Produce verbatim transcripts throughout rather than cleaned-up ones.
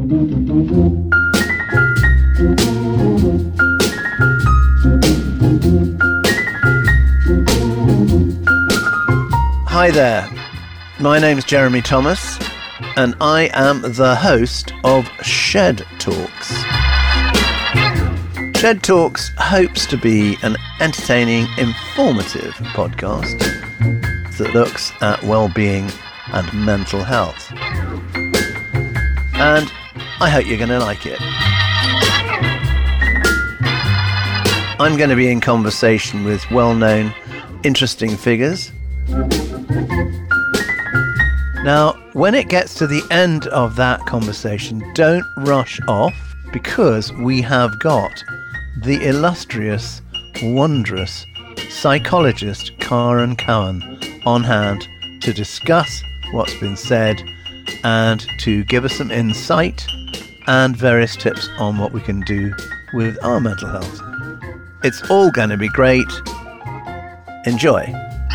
Hi there, my name's Jeremy Thomas and I am the host of Shed Talks. Shed Talks hopes to be an entertaining, informative podcast that looks at well-being and mental health. And I hope you're going to like it. I'm going to be in conversation with well-known, interesting figures. Now, when it gets to the end of that conversation, don't rush off, because we have got the illustrious, wondrous psychologist Karen Cowan on hand to discuss what's been said and to give us some insight and various tips on what we can do with our mental health. It's all going to be great. Enjoy.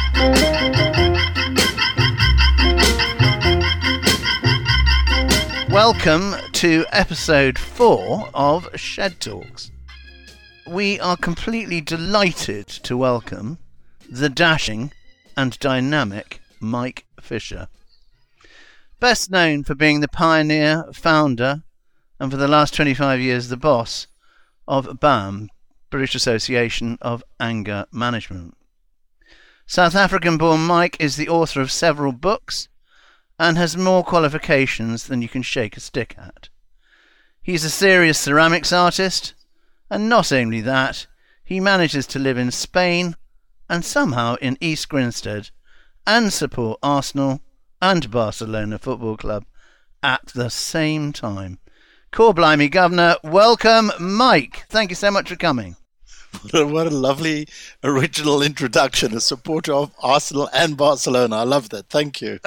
Welcome to episode four of Shed Talks. We are completely delighted to welcome the dashing and dynamic Mike Fisher. Best known for being the pioneer, founder, and for the last twenty-five years the boss of B A M, British Association of Anger Management. South African-born Mike is the author of several books and has more qualifications than you can shake a stick at. He's a serious ceramics artist, and not only that, he manages to live in Spain and somehow in East Grinstead and support Arsenal and Barcelona Football Club at the same time. Core blimey, Governor, welcome, Mike. Thank you so much for coming. What a lovely original introduction, a supporter of Arsenal and Barcelona. I love that. Thank you.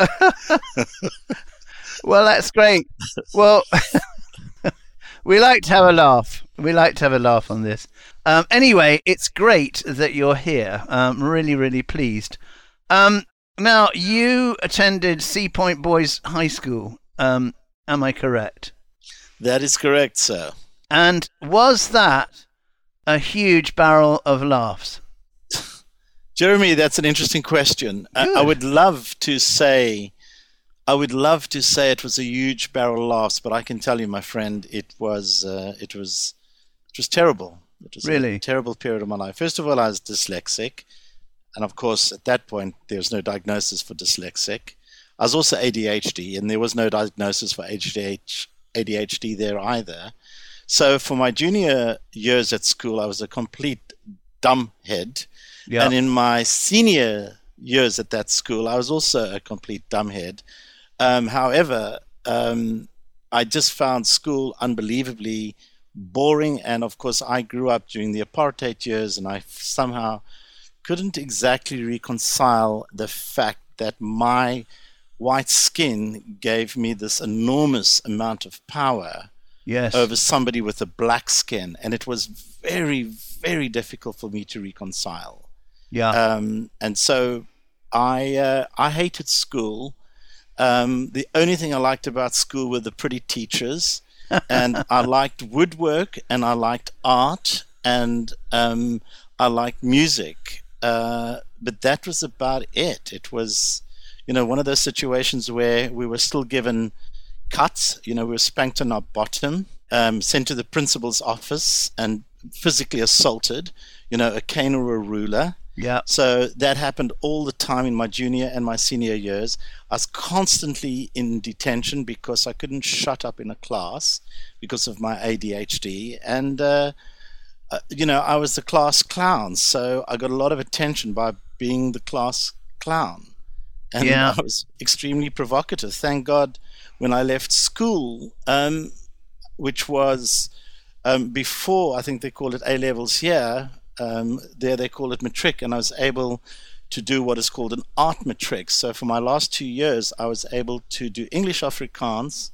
Well, that's great. Well, we like to have a laugh. We like to have a laugh on this. Um, anyway, it's great that you're here. I'm really, really pleased. Um, now, you attended Sea Point Boys High School. Um, am I correct? That is correct, sir. And was that a huge barrel of laughs? Jeremy, that's an interesting question. I, I would love to say, I would love to say it was a huge barrel of laughs, but I can tell you, my friend, it was, uh, it was, it was terrible. It was really a terrible period of my life. First of all, I was dyslexic, and of course, at that point, there was no diagnosis for dyslexic. I was also A D H D, and there was no diagnosis for A D H D there either. So for my junior years at school, I was a complete dumbhead. Yeah. And in my senior years at that school, I was also a complete dumbhead. Um, however, um, I just found school unbelievably boring. And of course, I grew up during the apartheid years, and I somehow couldn't exactly reconcile the fact that my white skin gave me this enormous amount of power. Yes. Over somebody with a black skin, and it was very, very difficult for me to reconcile. Yeah. Um, and so I uh, I hated school. Um, the only thing I liked about school were the pretty teachers, and I liked woodwork, and I liked art, and um, I liked music. Uh, but that was about it. It was, you know, one of those situations where we were still given cuts, you know, we were spanked on our bottom, um, sent to the principal's office and physically assaulted, you know, a cane or a ruler. Yeah. So that happened all the time in my junior and my senior years. I was constantly in detention because I couldn't shut up in a class because of my A D H D. And, uh, uh, you know, I was the class clown. So I got a lot of attention by being the class clown. And yeah. I was extremely provocative. Thank God when I left school, um, which was um, before, I think they call it A-levels here, um, there they call it matric, and I was able to do what is called an art matric. So for my last two years, I was able to do English Afrikaans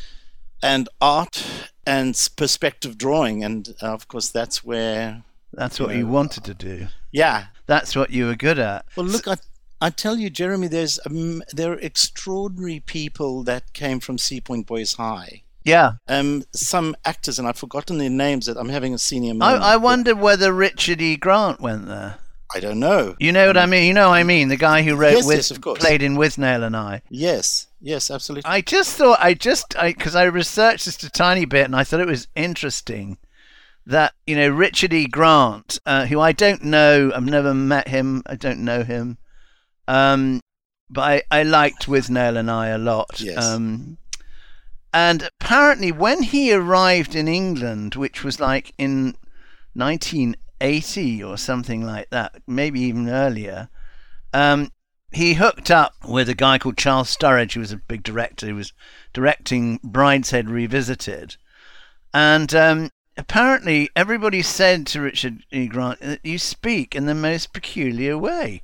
and art and perspective drawing. And uh, of course, that's where... That's what you, know, you wanted to do. Yeah. That's what you were good at. Well, look, I... I tell you, Jeremy, there's um, there are extraordinary people that came from Sea Point Boys High. Yeah. Um, some actors, and I've forgotten their names, that I'm having a senior I, moment. I wondered whether Richard E. Grant went there. I don't know. You know what I mean? You know what I mean? The guy who wrote Yes, with, yes, of course. played in Withnail and I. Yes, yes, absolutely. I just thought, I just, because I, I researched just a tiny bit, and I thought it was interesting that, you know, Richard E. Grant, uh, who I don't know, I've never met him, I don't know him, um, but I, I liked Withnail and I a lot. Yes. Um, and apparently when he arrived in England, which was like in nineteen eighty or something like that, maybe even earlier, um, he hooked up with a guy called Charles Sturridge, who was a big director, who was directing Brideshead Revisited. And um, apparently everybody said to Richard E. Grant that you speak in the most peculiar way.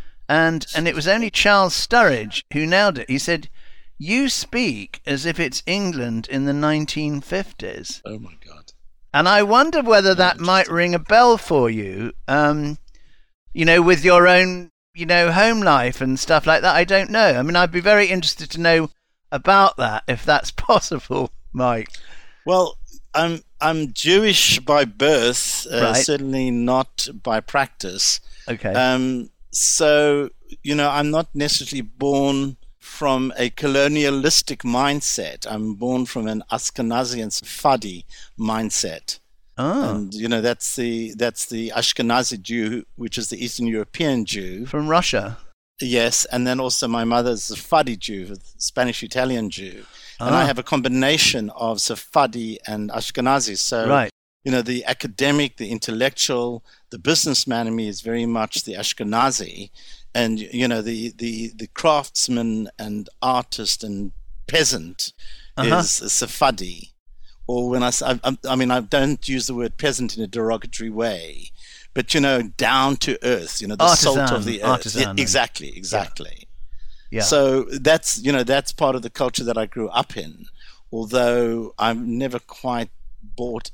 And and it was only Charles Sturridge who nailed it. He said, you speak as if it's England in the nineteen fifties. Oh, my God. And I wonder whether that might ring a bell for you, um, you know, with your own, you know, home life and stuff like that. I don't know. I mean, I'd be very interested to know about that, if that's possible, Mike. Well, I'm I'm Jewish by birth, uh, Right. certainly not by practice. Okay. Um, so, you know, I'm not necessarily born from a colonialistic mindset. I'm born from an Ashkenazi and Sephardi mindset. oh, And, you know, that's the that's the Ashkenazi Jew, which is the Eastern European Jew. from Russia. Yes, and then also my mother's a Sephardi Jew, a Spanish-Italian Jew. And I Ah. have a combination of Sephardi and Ashkenazi. So, Right. you know, the academic, the intellectual, the businessman in me is very much the Ashkenazi. And, you know, the, the, the craftsman and artist and peasant Uh-huh. is a Sephardi. Or when I, s- I, I- I mean, I don't use the word peasant in a derogatory way, but, you know, down to earth, you know, the salt Artisan, of the earth. artisan, Yeah, exactly, exactly. Yeah. So that's, you know, that's part of the culture that I grew up in, although I've never quite bought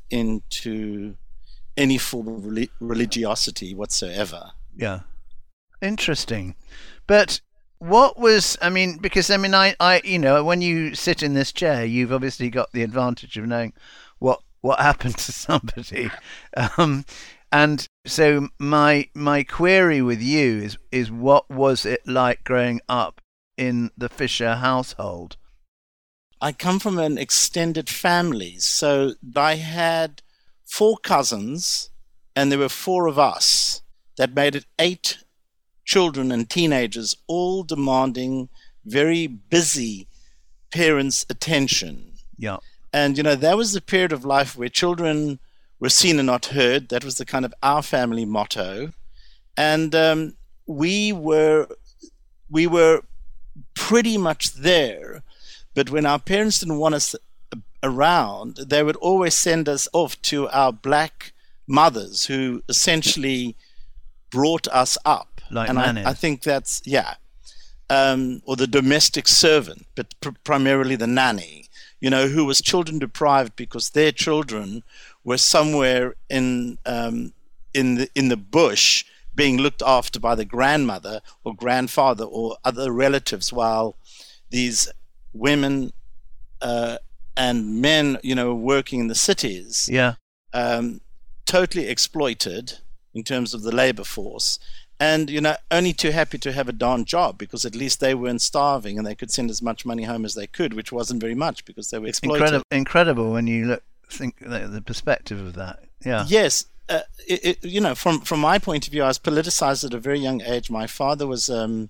into any form of reli- religiosity whatsoever. Yeah. Interesting. But what was, I mean, because, I mean, I, I, you know, when you sit in this chair, you've obviously got the advantage of knowing what, what happened to somebody. Um, and so my, my query with you is, is what was it like growing up in the Fisher household? I come from an extended family, so I had four cousins, and there were four of us. That made it eight children and teenagers, all demanding very busy parents' attention. Yeah. And, you know, that was the period of life where children were seen and not heard. That was the kind of our family motto. And um, we were we were pretty much there. But when our parents didn't want us around, they would always send us off to our black mothers who essentially brought us up. Like and nannies. I, I think that's, yeah. Um, or the domestic servant, but pr- primarily the nanny, you know, who was children deprived because their children were somewhere in um, in the in the bush being looked after by the grandmother or grandfather or other relatives, while these women uh, and men, you know, working in the cities, Yeah. um, totally exploited in terms of the labor force. And, you know, only too happy to have a darn job because at least they weren't starving and they could send as much money home as they could, which wasn't very much because they were exploited. Incredible, incredible when you look, think the, the perspective of that. Yeah. Yes. Uh, it, it, you know, from, from my point of view, I was politicized at a very young age. My father was, um,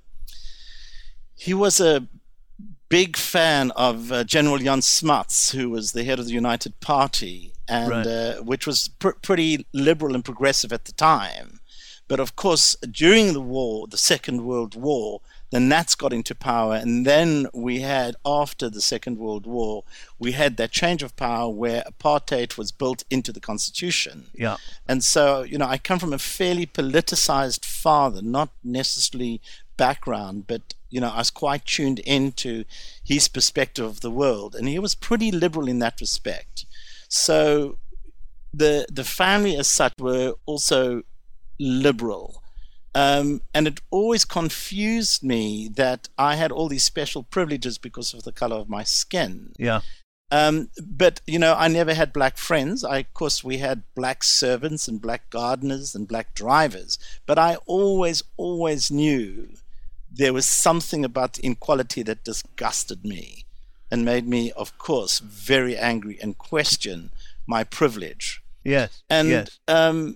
he was a big fan of uh, General Jan Smuts, who was the head of the United Party, and Right. uh, which was pr- pretty liberal and progressive at the time. But of course, during the war, the Second World War, the Nats got into power, and then we had, after the Second World War, we had that change of power where apartheid was built into the Constitution. Yeah. And so, you know, I come from a fairly politicized father, not necessarily background, but, you know, I was quite tuned into his perspective of the world, and he was pretty liberal in that respect. So the the family as such were also liberal. Um, and it always confused me that I had all these special privileges because of the color of my skin. Yeah. Um, but, you know, I never had black friends. I, of course, we had black servants and black gardeners and black drivers. But I always, always knew there was something about the inequality that disgusted me and made me, of course, very angry and question my privilege. Yes. And yes. Um,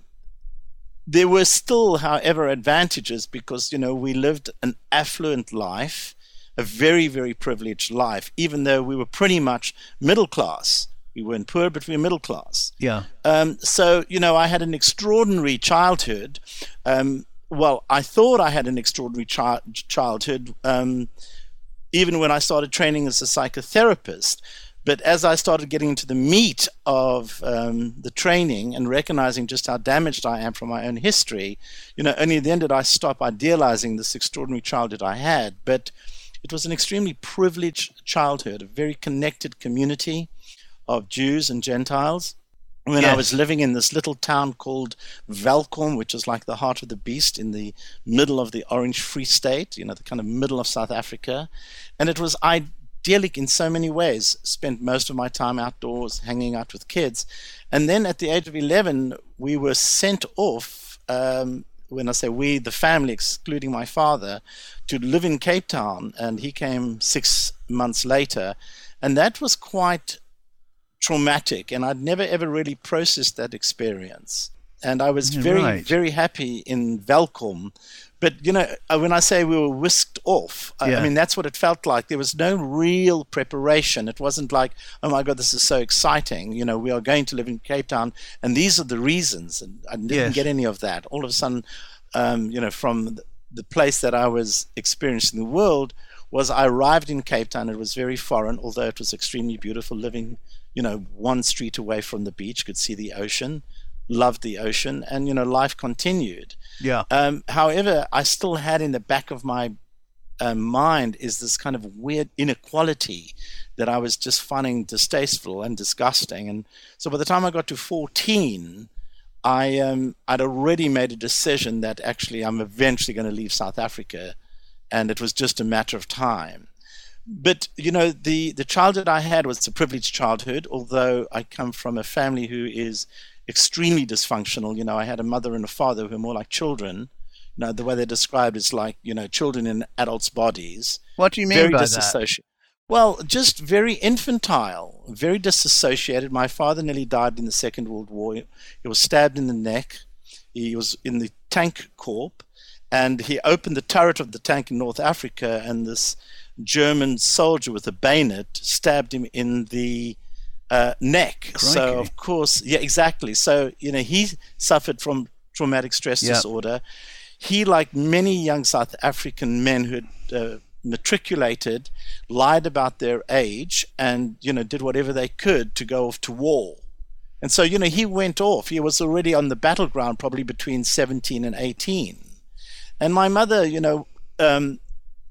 there were still, however, advantages because, you know, we lived an affluent life, a very, very privileged life, even though we were pretty much middle class. We weren't poor, but we were middle class. Yeah. Um, so, you know, I had an extraordinary childhood. Um, well, I thought I had an extraordinary chi- childhood, um, even when I started training as a psychotherapist. But as I started getting into the meat of um, the training and recognizing just how damaged I am from my own history, you know, only then did I stop idealizing this extraordinary childhood I had. But it was an extremely privileged childhood, a very connected community of Jews and Gentiles. When Yes. I was living in this little town called Welkom, which is like the heart of the beast in the middle of the Orange Free State, you know, the kind of middle of South Africa. And it was idyllic in so many ways. Spent most of my time outdoors, hanging out with kids. And then at the age of eleven, we were sent off, um, when I say we, the family, excluding my father, to live in Cape Town. And he came six months later. And that was quite traumatic, and I'd never ever really processed that experience. And I was very, Right. very happy in Welkom. But, you know, when I say we were whisked off, I- Yeah. I mean, that's what it felt like. There was no real preparation. It wasn't like, oh my God, this is so exciting. You know, we are going to live in Cape Town, and these are the reasons. And I didn't Yes. get any of that. All of a sudden, um, you know, from the, the place that I was experiencing the world was I arrived in Cape Town. It was very foreign, although it was extremely beautiful, living, you know, one street away from the beach, could see the ocean, loved the ocean, and, you know, life continued. Yeah. Um, however, I still had in the back of my uh, mind is this kind of weird inequality that I was just finding distasteful and disgusting. And so by the time I got to fourteen, I, um, I'd already made a decision that actually I'm eventually going to leave South Africa, and it was just a matter of time. But, you know, the, the childhood I had was a privileged childhood, although I come from a family who is extremely dysfunctional. You know, I had a mother and a father who were more like children. You know, the way they're described is like, you know, children in adults' bodies. What do you mean Very by that? disassociated. Well, just very infantile, very disassociated. My father nearly died in the Second World War. He was stabbed in the neck. He was in the tank corps, and he opened the turret of the tank in North Africa, and this German soldier with a bayonet stabbed him in the uh, neck. Crikey. So, of course, yeah, exactly. So, you know, he suffered from traumatic stress Yeah. disorder. He, like many young South African men who had uh, matriculated, lied about their age and, you know, did whatever they could to go off to war. And so, you know, he went off. He was already on the battleground probably between seventeen and eighteen. And my mother, you know, um,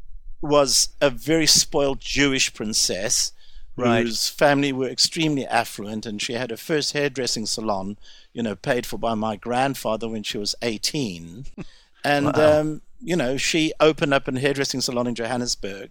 was a very spoiled Jewish princess Right. whose family were extremely affluent, and she had her first hairdressing salon, you know, paid for by my grandfather when she was eighteen. And, Wow. um, you know, she opened up a hairdressing salon in Johannesburg.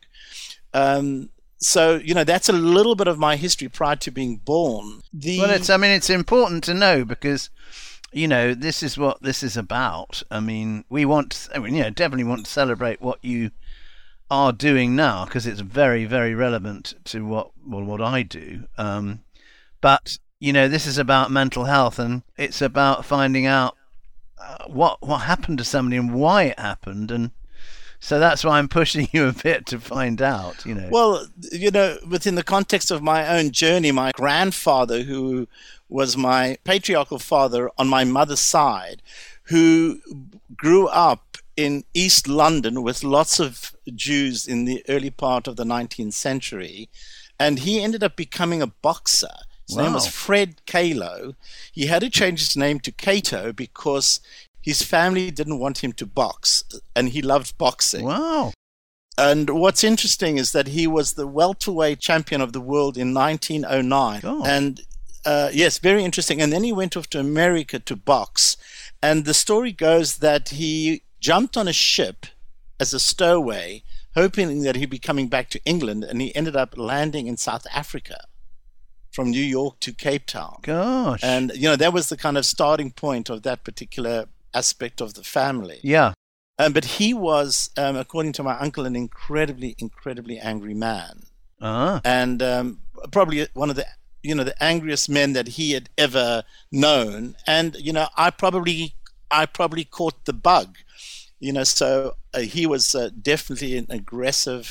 Um, so, you know, that's a little bit of my history prior to being born. The, Well, it's. I mean, it's important to know because, you know, this is what this is about. I mean, we want. I mean, you know, definitely want to celebrate what you are doing now because it's very, very relevant to what well what I do. Um, but you know, this is about mental health, and it's about finding out uh, what what happened to somebody and why it happened, and so that's why I'm pushing you a bit to find out. You know. Well, you know, within the context of my own journey, my grandfather, who was my patriarchal father on my mother's side, who grew up in East London with lots of Jews in the early part of the nineteenth century, and he ended up becoming a boxer. His name was Wow. Fred Kalo. He had to change his name to Cato because his family didn't want him to box, and he loved boxing. Wow. And what's interesting is that he was the welterweight champion of the world in nineteen oh nine. God. And uh, yes, very interesting. And then he went off to America to box. And the story goes that he jumped on a ship as a stowaway, hoping that he'd be coming back to England, and he ended up landing in South Africa. from New York to Cape Town. Gosh. And, you know, that was the kind of starting point of that particular aspect of the family. Yeah. Um, but he was, um, according to my uncle, an incredibly, incredibly angry man. Ah. And um, probably one of the, you know, the angriest men that he had ever known. And, you know, I probably, I probably caught the bug, you know, so uh, he was uh, definitely an aggressive,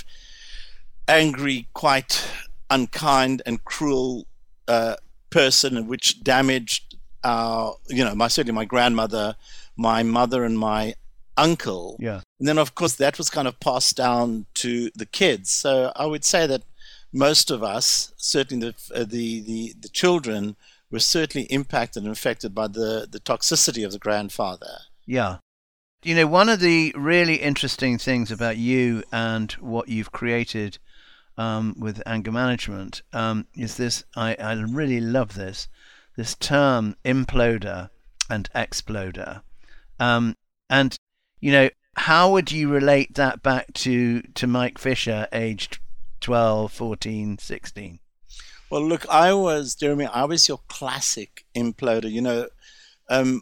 angry, quite unkind and cruel uh, person, which damaged our, you know, my certainly my grandmother, my mother, and my uncle. Yeah. And then, of course, that was kind of passed down to the kids. So I would say that most of us, certainly the uh, the, the the children, were certainly impacted and affected by the the toxicity of the grandfather. Yeah. You know, one of the really interesting things about you and what you've created um, with anger management um, is this, I, I really love this, this term imploder and exploder. Um, and, you know, how would you relate that back to, to Mike Fisher, aged twelve, fourteen, sixteen? Well, look, I was, Jeremy, I was your classic imploder, you know. Um,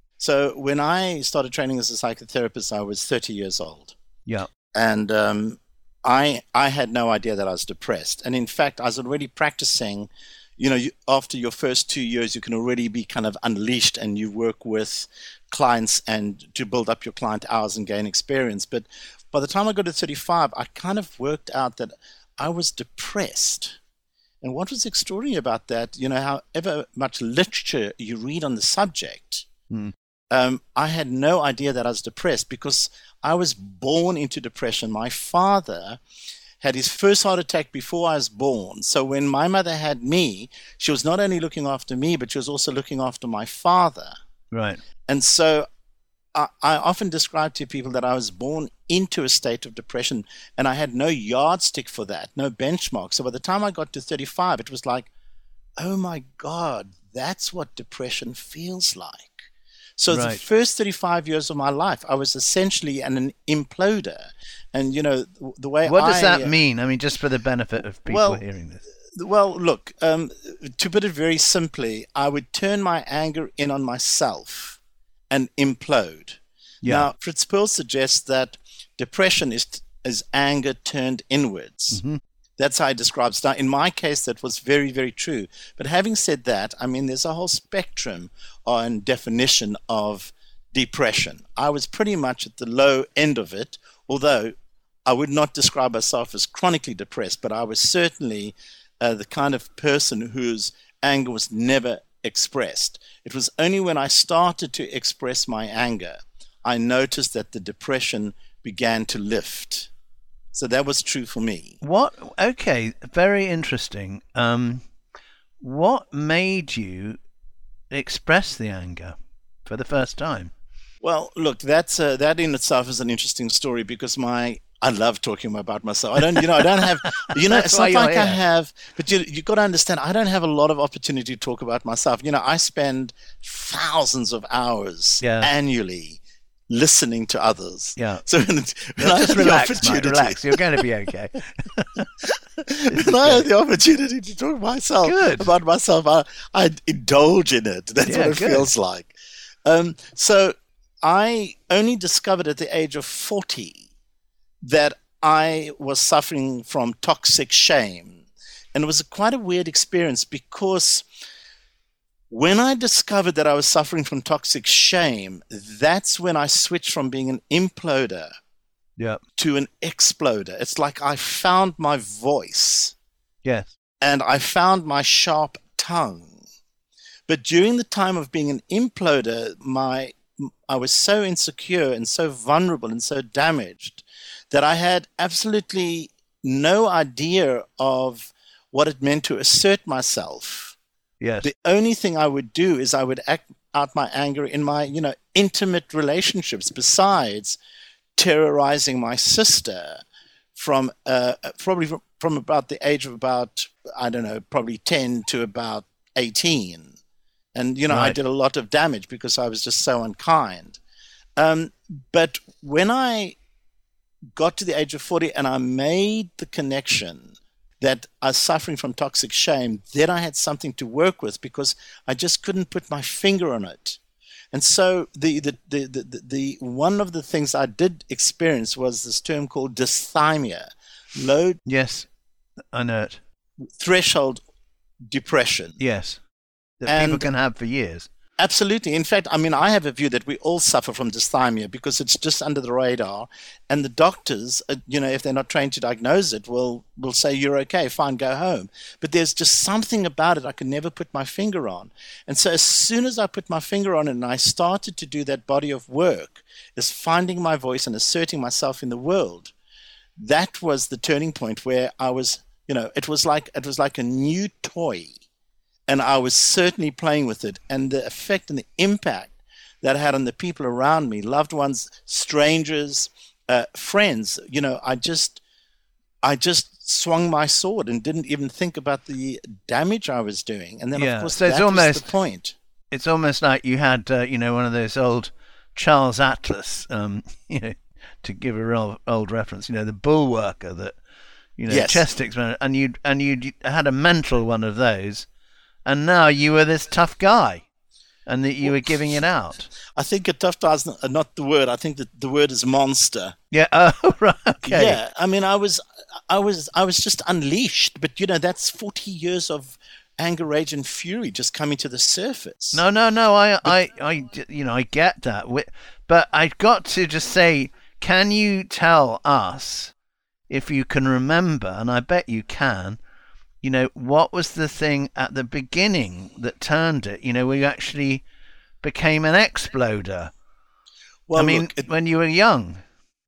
so when I started training as a psychotherapist, I was thirty years old. Yeah. And um, I I had no idea that I was depressed. And in fact, I was already practicing, you know, you, after your first two years, you can already be kind of unleashed and you work with clients and to build up your client hours and gain experience. But by the time I got to thirty-five, I kind of worked out that I was depressed. And what was extraordinary about that, you know, however much literature you read on the subject, mm. um, I had no idea that I was depressed because I was born into depression. My father had his first heart attack before I was born. So when my mother had me, she was not only looking after me, but she was also looking after my father. Right. And so I, I often describe to people that I was born into a state of depression, and I had no yardstick for that, no benchmark. So by the time I got to thirty-five, it was like, oh my God, that's what depression feels like. So right. the first thirty-five years of my life, I was essentially an, an imploder. And, you know, the, the way What does I, that mean? I mean, just for the benefit of people well, hearing this. Well, look, um, to put it very simply, I would turn my anger in on myself and implode. Yeah. Now, Fritz Perls suggests that depression is is anger turned inwards. Mm-hmm. That's how he describes it. Now, in my case, that was very, very true. But having said that, I mean, there's a whole spectrum on definition of depression. I was pretty much at the low end of it, although I would not describe myself as chronically depressed, but I was certainly uh, the kind of person whose anger was never expressed. It was only when I started to express my anger, I noticed that the depression began to lift. So that was true for me. What? Okay, very interesting. Um, what made you express the anger for the first time? Well, look, that's uh, that in itself is an interesting story because my I love talking about myself. I don't, you know, I don't have, you know, it's not like I have, but you you got to understand, I don't have a lot of opportunity to talk about myself. You know, I spend thousands of hours yeah. annually listening to others. Yeah. So when, when I just have relax, the opportunity, mate, relax. You're going to be okay. when I have the opportunity to talk myself good. about myself, I, I indulge in it. That's yeah, what it good. feels like. Um, so I only discovered at the age of forty that I was suffering from toxic shame. And it was a, quite a weird experience because when I discovered that I was suffering from toxic shame, that's when I switched from being an imploder yeah. to an exploder. It's like I found my voice. Yes. And I found my sharp tongue. But during the time of being an imploder, my I was so insecure and so vulnerable and so damaged that I had absolutely no idea of what it meant to assert myself. Yes. The only thing I would do is I would act out my anger in my, you know, intimate relationships, besides terrorizing my sister from uh, probably from, from about the age of about, I don't know, probably ten to about eighteen. And, you know, right. I did a lot of damage because I was just so unkind. Um, but when I got to the age of forty and I made the connection that I was suffering from toxic shame, then I had something to work with because I just couldn't put my finger on it. And so the the, the, the, the, the one of the things I did experience was this term called dysthymia, low Yes, I know it. threshold depression. Yes, that And- people can have for years. Absolutely. In fact, I mean, I have a view that we all suffer from dysthymia because it's just under the radar, and the doctors, uh, you know, if they're not trained to diagnose it, will will say you're okay, fine, go home. But there's just something about it I could never put my finger on. And so as soon as I put my finger on it and I started to do that body of work, is finding my voice and asserting myself in the world, that was the turning point where I was, you know, it was like it was like a new toy. And I was certainly playing with it, and the effect and the impact that it had on the people around me, loved ones, strangers, uh, friends. You know, I just, I just swung my sword and didn't even think about the damage I was doing. And then, Yeah, of course, so it's that almost- was the point. It's almost like you had, uh, you know, one of those old Charles Atlas, um, you know, to give a real old reference, you know, the bull worker that, you know, Yes. chest experiment, and you and you had a mental one of those, and now you were this tough guy, and that you were giving it out. I think a tough guy is not, not the word. I think that the word is monster. Yeah. Oh, right. Okay. Yeah, I mean, I was, I was, I was just unleashed. But you know, that's forty years of anger, rage, and fury just coming to the surface. No, no, no. I, I, I, you know, I get that. Wi- But I've got to just say, can you tell us, if you can remember, and I bet you can, you know, what was the thing at the beginning that turned it? You know, where you actually became an exploder. Well, I mean, look, it- when you were young.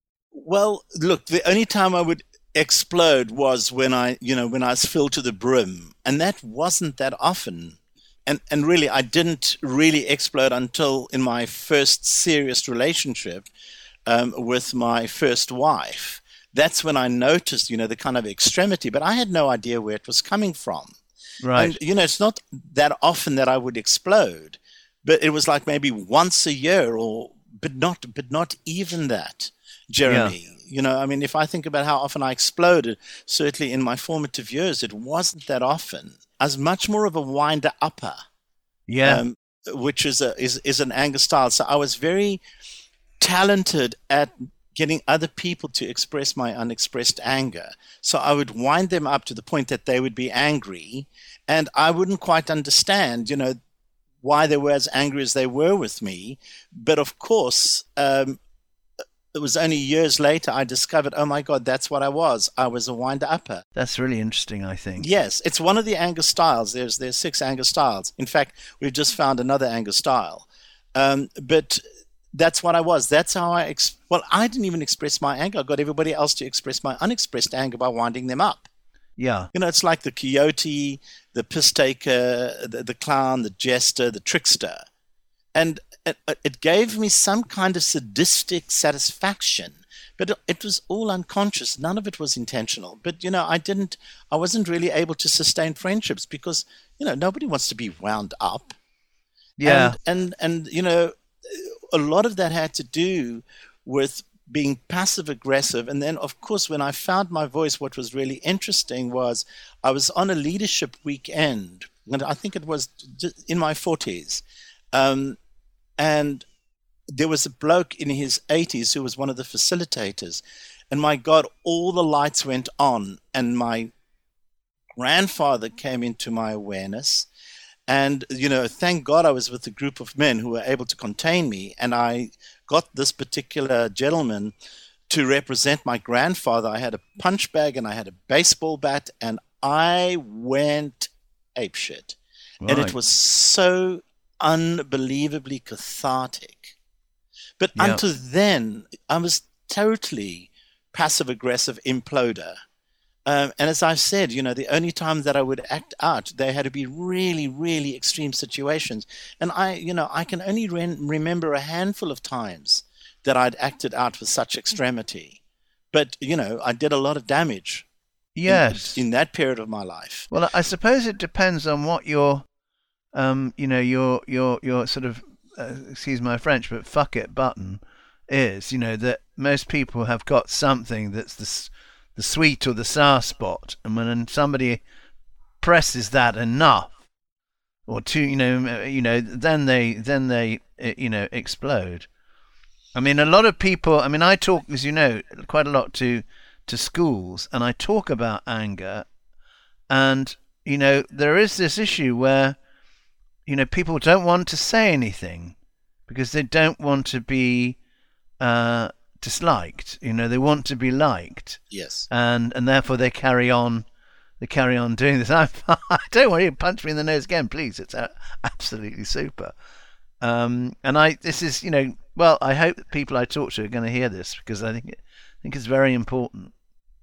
Well, look, the only time I would explode was when I, you know, when I was filled to the brim, and that wasn't that often. And and really, I didn't really explode until in my first serious relationship um, with my first wife. That's when I noticed, you know, the kind of extremity, but I had no idea where it was coming from. Right. And, you know, it's not that often that I would explode, but it was like maybe once a year, or but not, but not even that, Jeremy. You know, I mean, if I think about how often I exploded, certainly in my formative years, it wasn't that often. I was much more of a winder upper, yeah. um, which is a is is an anger style. So I was very talented at getting other people to express my unexpressed anger. So I would wind them up to the point that they would be angry, and I wouldn't quite understand, you know, why they were as angry as they were with me. But of course, um, it was only years later I discovered, oh my God, that's what I was. I was a winder-upper. That's really interesting, I think. Yes, it's one of the anger styles. There's there's six anger styles. In fact, we've just found another anger style. Um, but that's what I was. That's how I, ex- well, I didn't even express my anger. I got everybody else to express my unexpressed anger by winding them up. Yeah. You know, it's like the coyote, the piss taker, the, the clown, the jester, the trickster. And it, it gave me some kind of sadistic satisfaction, but it, it was all unconscious. None of it was intentional. But, you know, I didn't, I wasn't really able to sustain friendships because, you know, nobody wants to be wound up. Yeah. And, and, and, you know, a lot of that had to do with being passive aggressive. And then, of course, when I found my voice, what was really interesting was I was on a leadership weekend, and I think it was just in my forties. Um, and there was a bloke in his eighties who was one of the facilitators. And my God, all the lights went on, and my grandfather came into my awareness. And, you know, thank God I was with a group of men who were able to contain me. And I got this particular gentleman to represent my grandfather. I had a punch bag and I had a baseball bat, and I went apeshit. Right. And it was so unbelievably cathartic. But Yeah. until then, I was totally passive-aggressive imploder. Um, and as I've said, you know, the only time that I would act out, they had to be really, really extreme situations. And I, you know, I can only re- remember a handful of times that I'd acted out with such extremity. But, you know, I did a lot of damage in- Yes. in, that period of my life. Well, I suppose it depends on what your, um, you know, your your your sort of, uh, excuse my French, but fuck it button is. You know that most people have got something that's the s- the sweet or the sour spot, and when somebody presses that enough, or two, you know, you know, then they then they you know explode. I mean, a lot of people. I mean, I talk, as you know, quite a lot to to schools, and I talk about anger, and you know, there is this issue where, you know, people don't want to say anything because they don't want to be uh, disliked. You know, they want to be liked. Yes. And and therefore they carry on, they carry on doing this. I, I don't want you to punch me in the nose again, please. It's uh, absolutely super. Um, and I, this is, you know, well, I hope that people I talk to are going to hear this, because I think it, I think it's very important.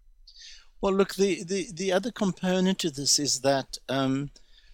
Well, look, the, the, the other component to this is that um,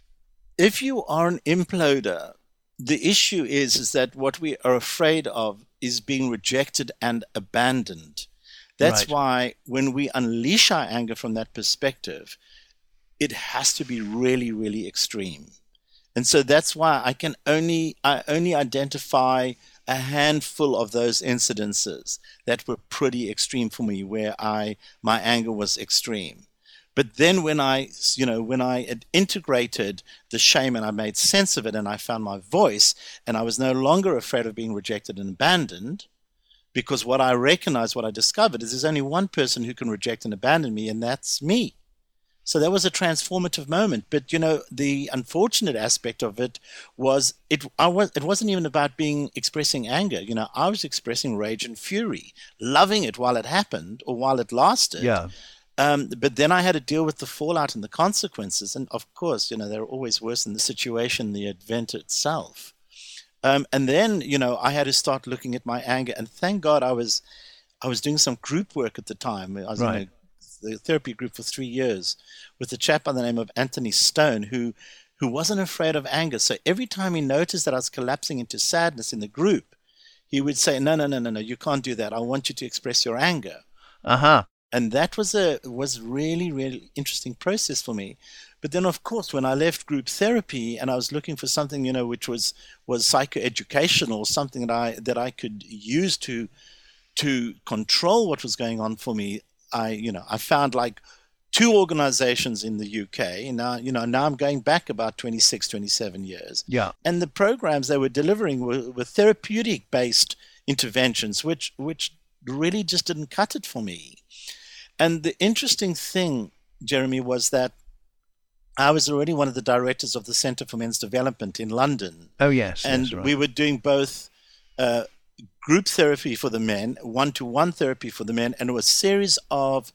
if you are an imploder, the issue is, is that what we are afraid of is being rejected and abandoned. That's Right. why when we unleash our anger from that perspective, it has to be really, really extreme. And so that's why I can only I only identify a handful of those incidences that were pretty extreme for me, where I my anger was extreme. But then when I, you know, when I had integrated the shame and I made sense of it and I found my voice and I was no longer afraid of being rejected and abandoned, because what I recognized, what I discovered is there's only one person who can reject and abandon me, and that's me. So that was a transformative moment. But, you know, the unfortunate aspect of it was it I was it wasn't even about being expressing anger. You know, I was expressing rage and fury, loving it while it happened or while it lasted. Yeah. Um, but then I had to deal with the fallout and the consequences. And of course, you know, they're always worse than the situation, the event itself. Um, and then, you know, I had to start looking at my anger. And thank God I was I was doing some group work at the time. I was Right. in a the therapy group for three years with a chap by the name of Anthony Stone, who who wasn't afraid of anger. So every time he noticed that I was collapsing into sadness in the group, he would say, no, no, no, no, no, you can't do that. I want you to express your anger. Uh-huh. And that was a was really, really interesting process for me. But then, of course, when I left group therapy and I was looking for something, you know, which was was psychoeducational, something that I that I could use to to control what was going on for me, I, you know, I found like two organizations in the U K. Now, you know, now I'm going back about twenty-six, twenty-seven years. Yeah. And the programs they were delivering were, were therapeutic-based interventions, which which really just didn't cut it for me. And the interesting thing, Jeremy, was that I was already one of the directors of the Centre for Men's Development in London. Oh, yes. And yes, right. we were doing both uh, group therapy for the men, one-to-one therapy for the men, and a series of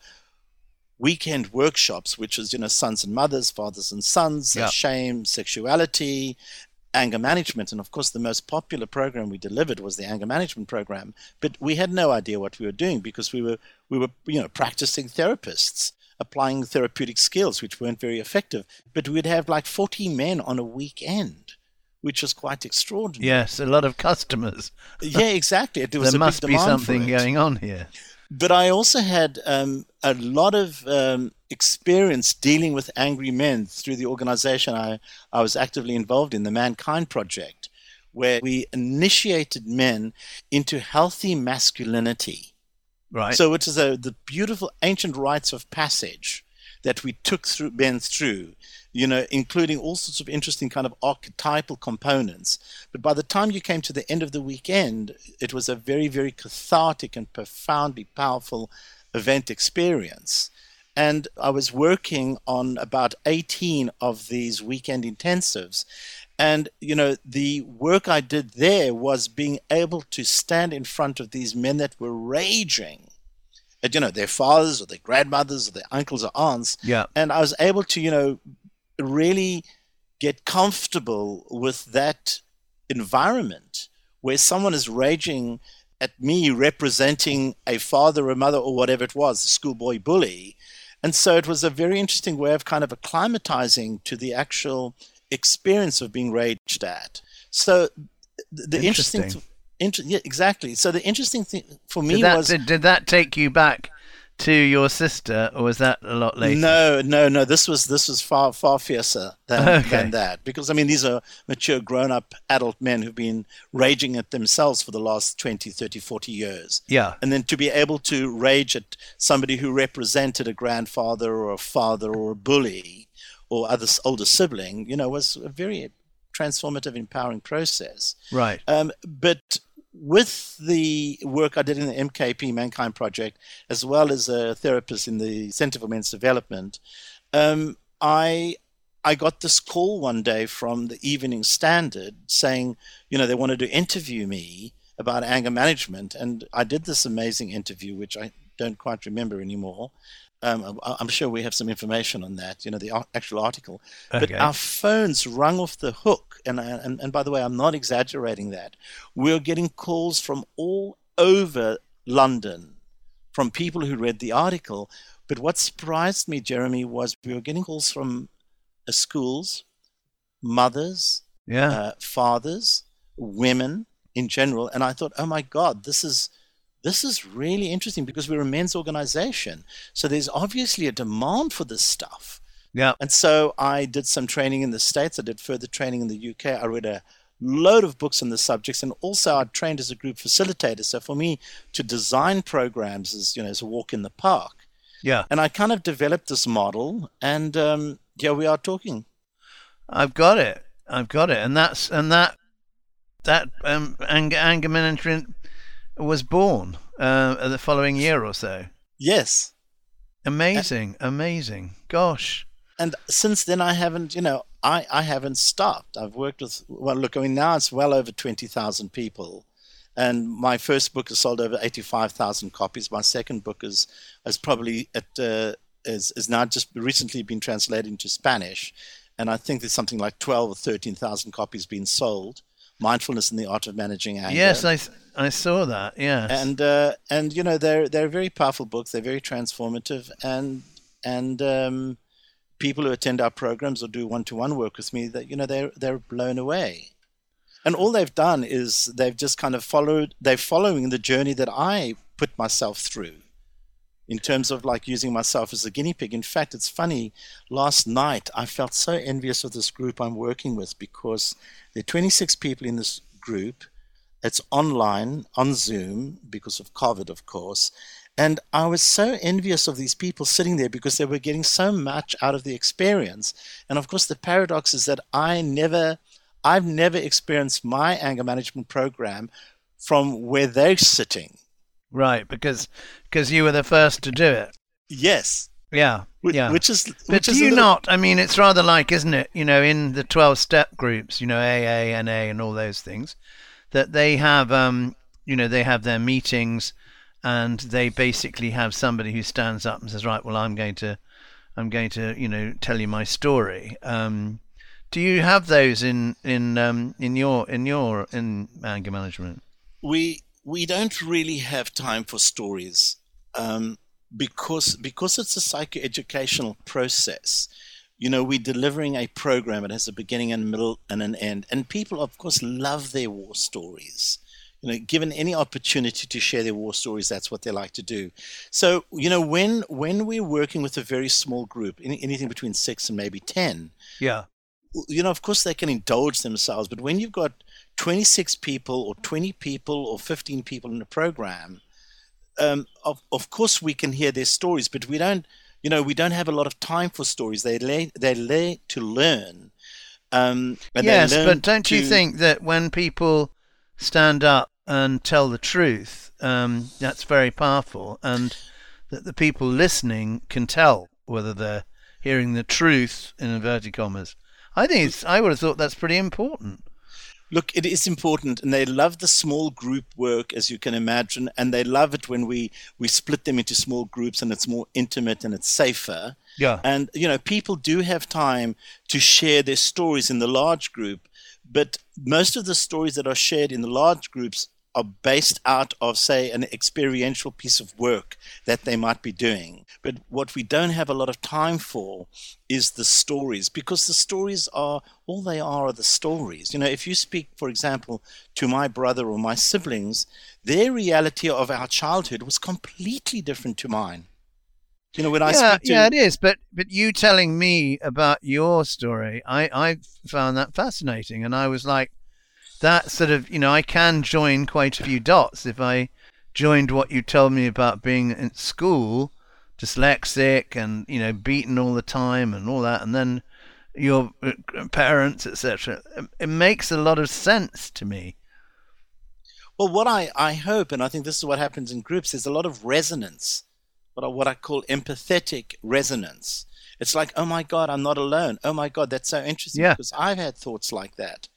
weekend workshops, which was, you know, sons and mothers, fathers and sons, Yeah. shame, sexuality, anger management. And of course, the most popular program we delivered was the anger management program. But we had no idea what we were doing, because we were, we were, you know, practicing therapists, applying therapeutic skills, which weren't very effective. But we'd have like forty men on a weekend, which was quite extraordinary. Yes, a lot of customers. Yeah, exactly. There was There a must big be demand for something it. going on here. But I also had um, a lot of um, experience dealing with angry men through the organization I, I was actively involved in, the Mankind Project, where we initiated men into healthy masculinity. Right. So it is a, the beautiful ancient rites of passage that we took through men through, you know, including all sorts of interesting kind of archetypal components. But by the time you came to the end of the weekend, it was a very, very cathartic and profoundly powerful event experience. And I was working on about eighteen of these weekend intensives. And, you know, the work I did there was being able to stand in front of these men that were raging at, you know, their fathers or their grandmothers or their uncles or aunts. Yeah. And I was able to, you know, really get comfortable with that environment where someone is raging at me representing a father or mother or whatever it was, the schoolboy bully. And so it was a very interesting way of kind of acclimatizing to the actual experience of being raged at. So the interesting, Interesting. inter, yeah, exactly. So the interesting thing for me Did that, was did, did that take you back to your sister, or was that a lot later? No, no, no. This was this was far far fiercer than, Okay. than that, because I mean these are mature, grown-up, adult men who've been raging at themselves for the last twenty, thirty, forty years. Yeah. And then to be able to rage at somebody who represented a grandfather or a father or a bully or other s- older sibling, you know, was a very transformative, empowering process. Right. Um, but with the work I did in the M K P Mankind Project, as well as a therapist in the Center for Men's Development, um, I I got this call one day from the Evening Standard saying, you know, they wanted to interview me about anger management, and I did this amazing interview, which I don't quite remember anymore. Um, I- I'm sure we have some information on that, you know, the ar- actual article. But Okay. our phones rung off the hook. And, I- and, and by the way, I'm not exaggerating that. We're getting calls from all over London from people who read the article. But what surprised me, Jeremy, was we were getting calls from uh, schools, mothers, Yeah. uh, fathers, women in general. And I thought, oh my God, this is this is really interesting, because we're a men's organization. So there's obviously a demand for this stuff. Yeah. And so I did some training in the States. I did further training in the U K. I read a load of books on the subjects, and also I trained as a group facilitator. So for me to design programs is, you know, is a walk in the park. Yeah. And I kind of developed this model, and um, here we are talking. I've got it. I've got it. And that's and that that um, anger anger management was born uh, the following year or so. Yes. Amazing, amazing. Gosh. And since then, I haven't, you know, I, I haven't stopped. I've worked with, well, look, I mean, now it's well over twenty thousand people. And my first book has sold over eighty-five thousand copies. My second book is, is probably, at, uh, is, is now just recently been translated into Spanish. And I think there's something like twelve or thirteen thousand copies being sold. Mindfulness and the Art of Managing Anger. Yes, I, I saw that. Yes. And uh, and you know, they're they're very powerful books. They're very transformative, and and um, people who attend our programs or do one-to-one work with me, that you know, they're they're blown away. And all they've done is they've just kind of followed. They're following the journey that I put myself through, in terms of like using myself as a guinea pig. In fact, it's funny. Last night, I felt so envious of this group I'm working with, because there are twenty-six people in this group. It's online, on Zoom, because of COVID, of course. And I was so envious of these people sitting there, because they were getting so much out of the experience. And of course, the paradox is that I never, I've never experienced my anger management program from where they're sitting. Right, because because you were the first to do it. Yes. Yeah. Which, yeah. which is, But which do is a you little- not? I mean, it's rather like, isn't it? You know, in the twelve-step groups, you know, A A, N A, and all those things, that they have, um, you know, they have their meetings, and they basically have somebody who stands up and says, right, well, I'm going to, I'm going to, you know, tell you my story. Um, do you have those in in um, in your in your in anger management? we we don't really have time for stories, um, because because it's a psychoeducational process. You know, we're delivering a program. It has a beginning and middle and an end, and people, of course, love their war stories. You know, given any opportunity to share their war stories, that's what they like to do. So, you know, when when we're working with a very small group, any, anything between six and maybe ten, Yeah. you know, of course they can indulge themselves, but when you've got twenty-six people or twenty people or fifteen people in a program, um, of, of course we can hear their stories, but we don't, you know, we don't have a lot of time for stories. They lay, they lay to learn. Um, and they Yes, learn but don't you to- think that when people stand up and tell the truth, um, that's very powerful, and that the people listening can tell whether they're hearing the truth in inverted commas? I think it's, I would have thought that's pretty important. Look, it is important, and they love the small group work, as you can imagine, and they love it when we, we split them into small groups and it's more intimate and it's safer. Yeah. And, you know, people do have time to share their stories in the large group, but most of the stories that are shared in the large groups are based out of, say, an experiential piece of work that they might be doing. But what we don't have a lot of time for is the stories, because the stories are, all they are are the stories. You know, if you speak, for example, to my brother or my siblings, their reality of our childhood was completely different to mine. You know, when I Yeah, speak to yeah, it is. But but you telling me about your story, I I found that fascinating, and I was like, that sort of, you know, I can join quite a few dots if I joined what you told me about being in school, dyslexic, and you know, beaten all the time and all that, and then your uh, parents, et cetera. It makes a lot of sense to me. well, what I, I hope, and I think this is what happens in groups, there's a lot of resonance, what I, what I call empathetic resonance. It's like, oh my God, I'm not alone. Oh my God, that's so interesting, Yeah. because I've had thoughts like that.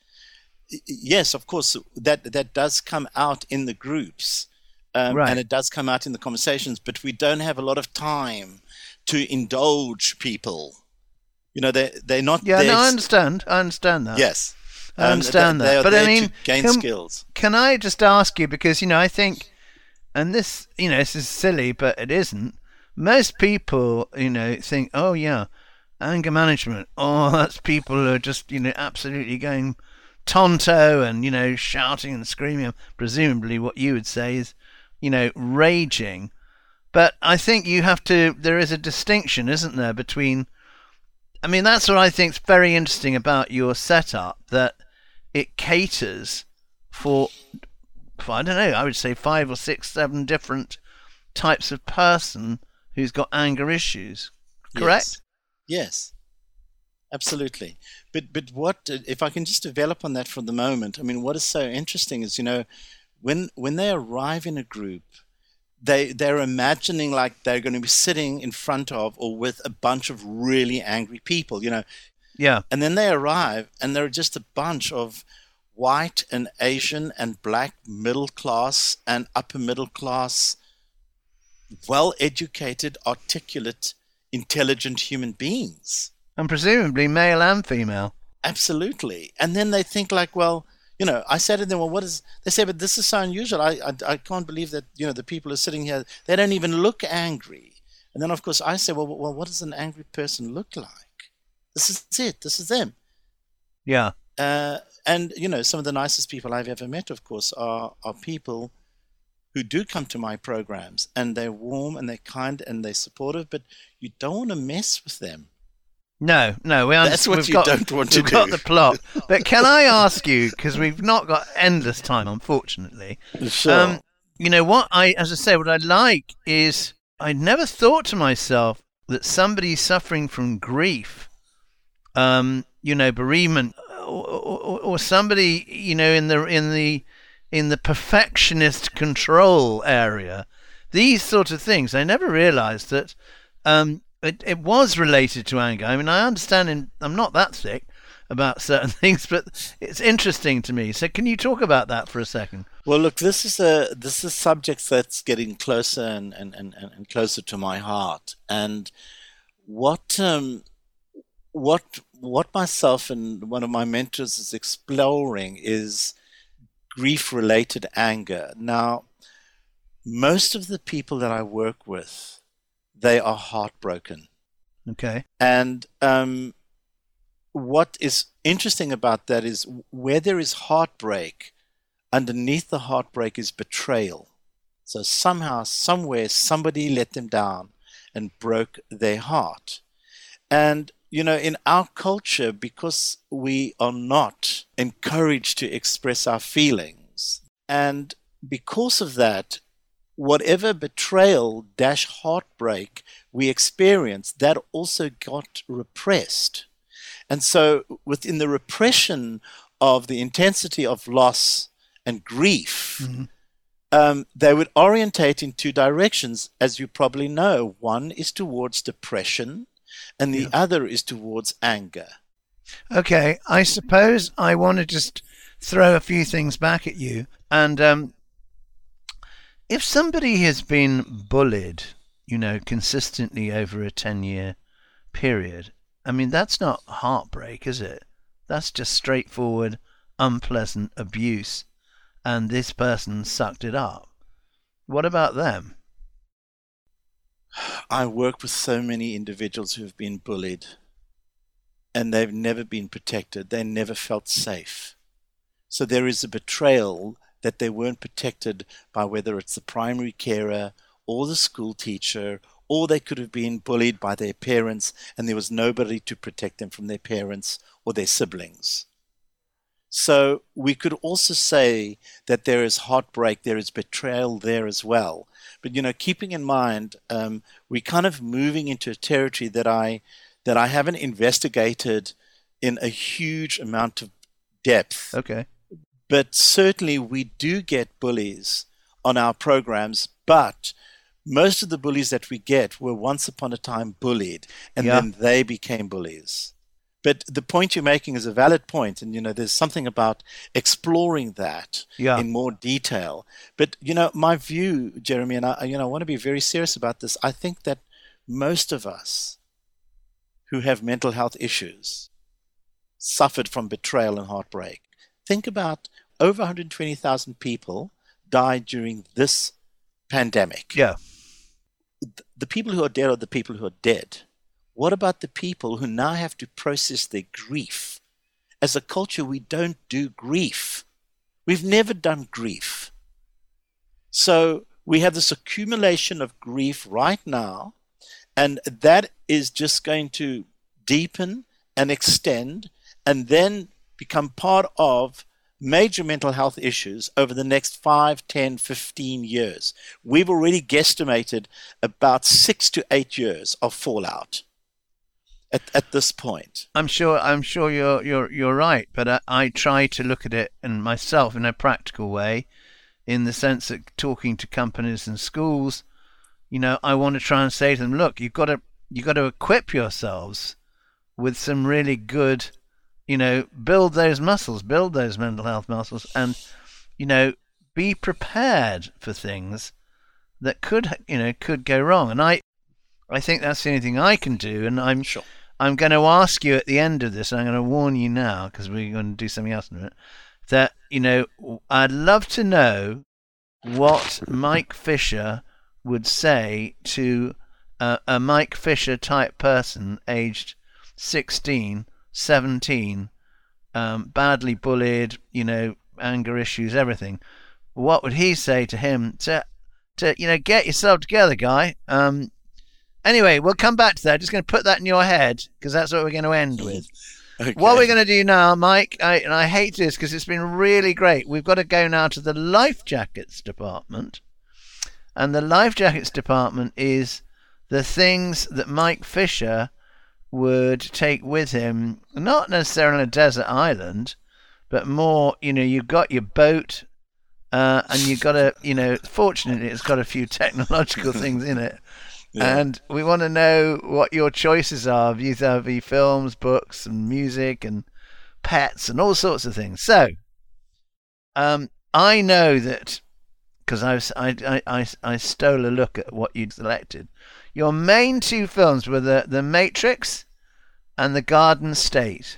Yes, of course, that that does come out in the groups, um, Right. and it does come out in the conversations, but we don't have a lot of time to indulge people. You know, they they're not Yeah, there. no, I understand. I understand that. Yes, I um, understand they, they that. are But I there mean, to gain can, skills. can I just ask you, because, you know, I think, and this, you know, this is silly, but it isn't. Most people, you know, think, oh, yeah, anger management. Oh, that's people who are just, you know, absolutely going tonto and, you know, shouting and screaming. Presumably what you would say is, you know, raging. But I think you have to, there is a distinction, isn't there, between, I mean, that's what I think is very interesting about your setup, that it caters for, for, I don't know, I would say five or six, seven different types of person who's got anger issues. Correct? Yes, yes, absolutely. But but what, if I can just develop on that for the moment? I mean, what is so interesting is, you know, when when they arrive in a group, they they're imagining like they're going to be sitting in front of or with a bunch of really angry people, you know. Yeah. And then they arrive and they're just a bunch of white and Asian and black middle class and upper middle class, well-educated, articulate, intelligent human beings. And presumably male and female. Absolutely. And then they think like, well, you know, I said to them, well, what is, they say, but this is so unusual. I, I, I can't believe that, you know, the people are sitting here, they don't even look angry. And then, of course, I say, well, well, what does an angry person look like? This is it. This is them. Yeah. Uh, and, you know, some of the nicest people I've ever met, of course, are, are people who do come to my programs, and they're warm and they're kind and they're supportive, but you don't want to mess with them. No, no, we That's what we've you got, don't want to we've do. got the plot. But can I ask you, because we've not got endless time, unfortunately. Sure. Um, you know what I, as I say, what I like is I never thought to myself that somebody suffering from grief, um, you know, bereavement, or, or, or somebody, you know, in the in the in the perfectionist control area, these sort of things. I never realised that um, it it was related to anger. I mean, I understand. In, I'm not that thick about certain things, but it's interesting to me. So, can you talk about that for a second? Well, look, this is a this is subject that's getting closer and, and, and, and closer to my heart. And what um, what what myself and one of my mentors is exploring is grief-related anger. Now, most of the people that I work with, they are heartbroken. Okay. And um, what is interesting about that is where there is heartbreak, underneath the heartbreak is betrayal. So somehow, somewhere, somebody let them down and broke their heart. And, you know, in our culture, because we are not encouraged to express our feelings, and because of that, whatever betrayal dash heartbreak we experienced, that also got repressed. And so within the repression of the intensity of loss and grief, mm-hmm. um, they would orientate in two directions, as you probably know. One is towards depression, and the yeah. other is towards anger. Okay, I suppose I want to just throw a few things back at you. And um, if somebody has been bullied, you know, consistently over a ten-year period, I mean, that's not heartbreak, is it? That's just straightforward, unpleasant abuse, and this person sucked it up. What about them? I work with so many individuals who have been bullied, and they've never been protected. They never felt safe. So there is a betrayal that they weren't protected by whether it's the primary carer or the school teacher or they could have been bullied by their parents and there was nobody to protect them from their parents or their siblings. So we could also say that there is heartbreak, there is betrayal there as well. But, you know, keeping in mind, um, we're kind of moving into a territory that I that I haven't investigated in a huge amount of depth. Okay. But certainly we do get bullies on our programs, but most of the bullies that we get were once upon a time bullied, and yeah. then they became bullies. But the point you're making is a valid point, and, you know, there's something about exploring that yeah. in more detail. But, you know, my view, Jeremy, and I, you know, I want to be very serious about this. I think that most of us who have mental health issues suffered from betrayal and heartbreak. Think about over one hundred twenty thousand people died during this pandemic. Yeah. The people who are dead are the people who are dead. What about the people who now have to process their grief? As a culture, we don't do grief. We've never done grief. So we have this accumulation of grief right now, and that is just going to deepen and extend and then become part of major mental health issues over the next five, ten, fifteen years. We've already guesstimated about six to eight years of fallout at, at this point. I'm sure I'm sure you're you're you're right, but I, I try to look at it and myself in a practical way, in the sense that talking to companies and schools, you know, I want to try and say to them, look, you've got to you've got to equip yourselves with some really good, you know, build those muscles, build those mental health muscles, and, you know, be prepared for things that could, you know, could go wrong. And I, I think that's the only thing I can do. And I'm, sure. I'm going to ask you at the end of this, and I'm going to warn you now, because we're going to do something else in a minute, that, you know, I'd love to know what Mike Fisher would say to a, a Mike Fisher type person aged sixteen, seventeen, um, badly bullied, you know, anger issues, everything. What would he say to him to, to you know, get yourself together, guy? Um, anyway, we'll come back to that. Just going to put that in your head, because that's what we're going to end with. Okay. What we're going to do now, Mike, I, and I hate this because it's been really great. We've got to go now to the life jackets department. And the life jackets department is the things that Mike Fisher would take with him, not necessarily on a desert island, but more, you know, you've got your boat, uh, and you've got a, you know, fortunately it's got a few technological things in it. Yeah. And we want to know what your choices are vis-a-vis films, books, and music, and pets, and all sorts of things. So, um, I know that, because I, I, I, I stole a look at what you'd selected. Your main two films were the, the Matrix and The Garden State.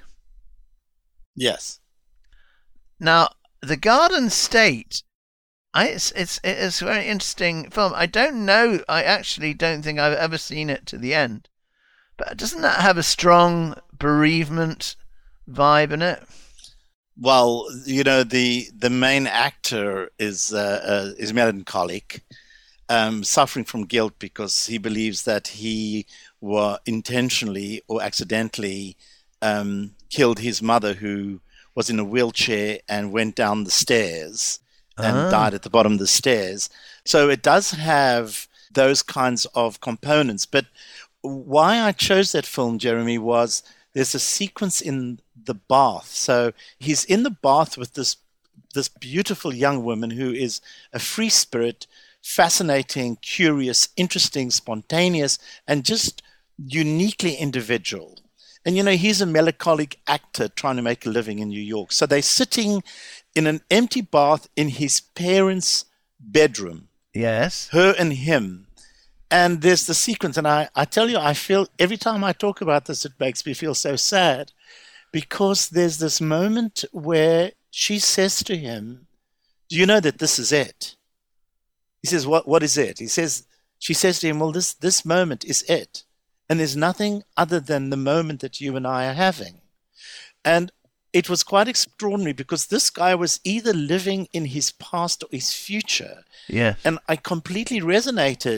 Yes. Now, The Garden State, I, it's, it's, it's a very interesting film. I don't know, I actually don't think I've ever seen it to the end. But doesn't that have a strong bereavement vibe in it? Well, you know, the, the main actor is, uh, uh, is melancholic. Um, suffering from guilt because he believes that he were intentionally or accidentally um, killed his mother, who was in a wheelchair and went down the stairs and ah. died at the bottom of the stairs. So it does have those kinds of components. But why I chose that film, Jeremy, was there's a sequence in the bath. So he's in the bath with this this beautiful young woman who is a free spirit, fascinating, curious, interesting, spontaneous, and just uniquely individual. And, you know, he's a melancholic actor trying to make a living in New York. So they're sitting in an empty bath in his parents' bedroom. Yes. Her and him. And there's the sequence. And I, I tell you, I feel every time I talk about this, it makes me feel so sad, because there's this moment where she says to him, do you know that this is it? He says, what, what is it? He says, she says to him, well, this, this moment is it. And there's nothing other than the moment that you and I are having. And it was quite extraordinary, because this guy was either living in his past or his future. Yeah. And I completely resonated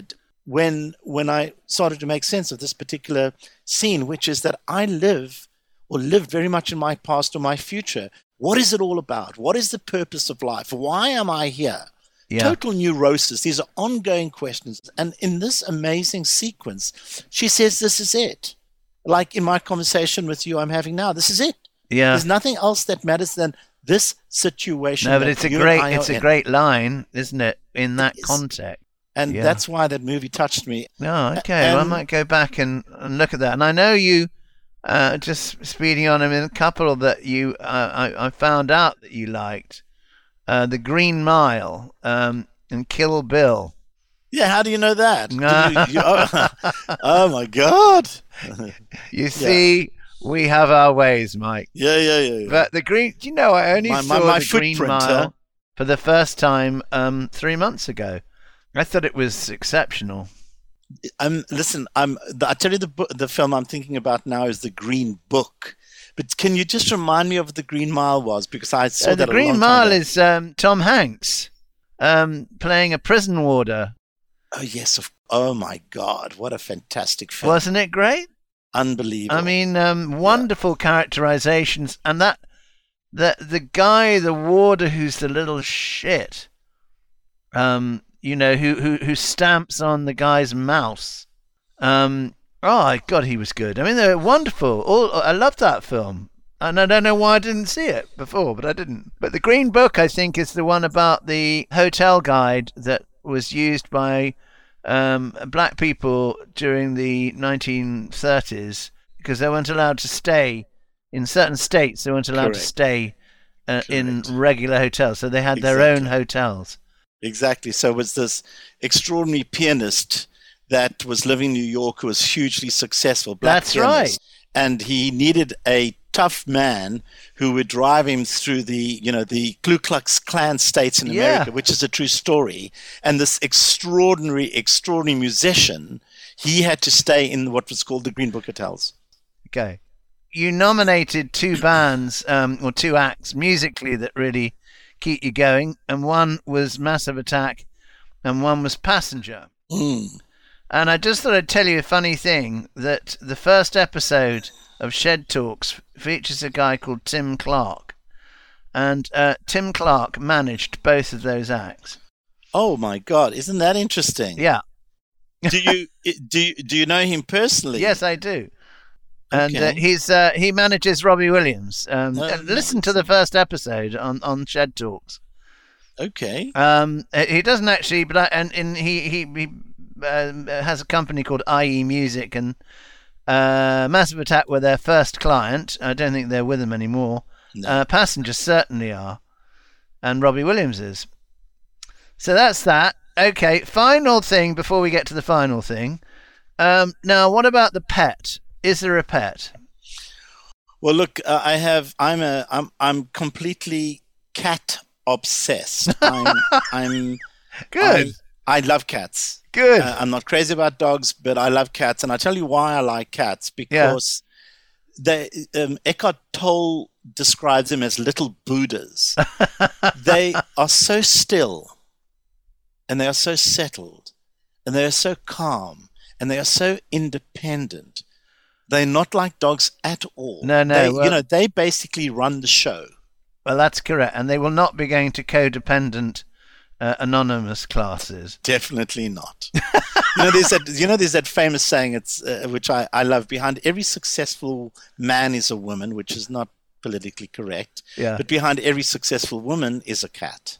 when when I started to make sense of this particular scene, which is that I live or lived very much in my past or my future. What is it all about? What is the purpose of life? Why am I here? Yeah. Total neurosis. These are ongoing questions. And in this amazing sequence, she says, this is it. Like in my conversation with you I'm having now, this is it. Yeah. There's nothing else that matters than this situation. No, but it's a great it's a in. great line, isn't it, in that context? And yeah. that's why that movie touched me. Oh, okay. And well, I might go back and, and look at that. And I know you, uh, just speeding on, I mean, a couple that you, uh, I, I found out that you liked. Uh, the Green Mile um, and Kill Bill. Yeah, how do you know that? you, you, oh, oh, my God. You see, yeah. we have our ways, Mike. Yeah, yeah, yeah. yeah. But the Green, do you know, I only my, saw my, my the Green Mile huh? for the first time um, three months ago. I thought it was exceptional. Um, listen, I'm, I tell you the book, the film I'm thinking about now is The Green Book. But can you just remind me of what The Green Mile was? Because I saw uh, that The Green a long Mile time ago. is um, Tom Hanks um, playing a prison warder. Oh, yes. Of, oh, my God. What a fantastic film. Wasn't it great? Unbelievable. I mean, um, wonderful yeah. characterizations. And that the, the guy, the warder who's the little shit, um, you know, who, who, who stamps on the guy's mouse. Um Oh, God, he was good. I mean, they're wonderful. All, I love that film. And I don't know why I didn't see it before, but I didn't. But The Green Book, I think, is the one about the hotel guide that was used by um, black people during the nineteen thirties because they weren't allowed to stay in certain states. They weren't allowed Correct. to stay uh, in regular hotels. So they had exactly. their own hotels. Exactly. So it was this extraordinary pianist that was living in New York who was hugely successful. Black That's pianist. right. And he needed a tough man who would drive him through the, you know, the Ku Klux Klan states in America, yeah. which is a true story. And this extraordinary, extraordinary musician, he had to stay in what was called the Green Book Hotels. Okay. You nominated two bands, um, or two acts musically that really keep you going. And one was Massive Attack and one was Passenger. Mm. And I just thought I'd tell you a funny thing, that the first episode of Shed Talks features a guy called Tim Clark. And uh, Tim Clark managed both of those acts. Oh, my God. Isn't that interesting? Yeah. do you do you, do you know him personally? Yes, I do. And okay. uh, he's uh, he manages Robbie Williams. Um, oh, listen nice. to the first episode on, on Shed Talks. Okay. Um, he doesn't actually, but I, and, and he he, he uh, has a company called I E Music, and uh, Massive Attack were their first client. I don't think they're with them anymore. No. Uh, Passengers certainly are, and Robbie Williams is. So that's that. Okay, final thing before we get to the final thing. Um, now, what about the pet? Is there a pet? Well, look, uh, I have. I'm a. I'm. I'm completely cat obsessed. I'm. I'm good. I'm, I love cats. Good. Uh, I'm not crazy about dogs, but I love cats, and I tell you why I like cats because yeah. they. Um, Eckhart Tolle describes them as little Buddhas. They are so still, and they are so settled, and they are so calm, and they are so independent. They're not like dogs at all. No, no. They, well, you know, they basically run the show. Well, that's correct. And they will not be going to codependent uh, anonymous classes. Definitely not. you know, there's that. You know, there's that famous saying, it's uh, which I, I love. Behind every successful man is a woman, which is not politically correct. Yeah. But behind every successful woman is a cat.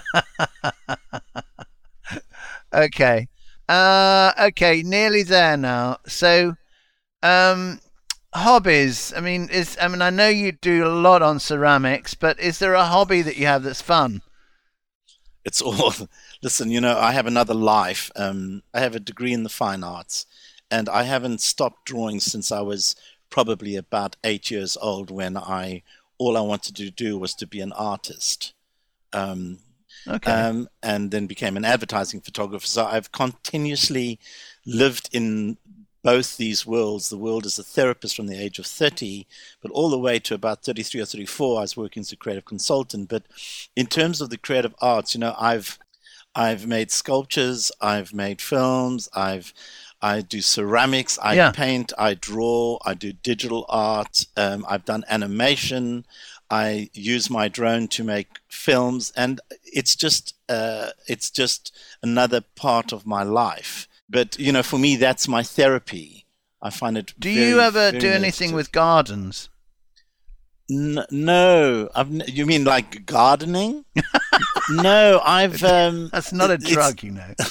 Okay. Uh, okay. Nearly there now. So. Um, hobbies. I mean, is I mean, I know you do a lot on ceramics, but is there a hobby that you have that's fun? It's all. Listen, you know, I have another life. Um, I have a degree in the fine arts, and I haven't stopped drawing since I was probably about eight years old. When I all I wanted to do was to be an artist. Um, okay. Um, and then became an advertising photographer. So I've continuously lived in both these worlds. The world as a therapist from the age of thirty, but all the way to about thirty-three or thirty-four, I was working as a creative consultant. But in terms of the creative arts, you know, I've I've made sculptures, I've made films, I've I do ceramics, I Yeah. paint, I draw, I do digital art, um, I've done animation, I use my drone to make films, and it's just uh, it's just another part of my life. But you know, for me, that's my therapy. I find it. Do very, you ever very do anything meditative. with gardens? N- no, I've. n- You mean like gardening? No, I've. Um, That's not a it- it's- drug, you know.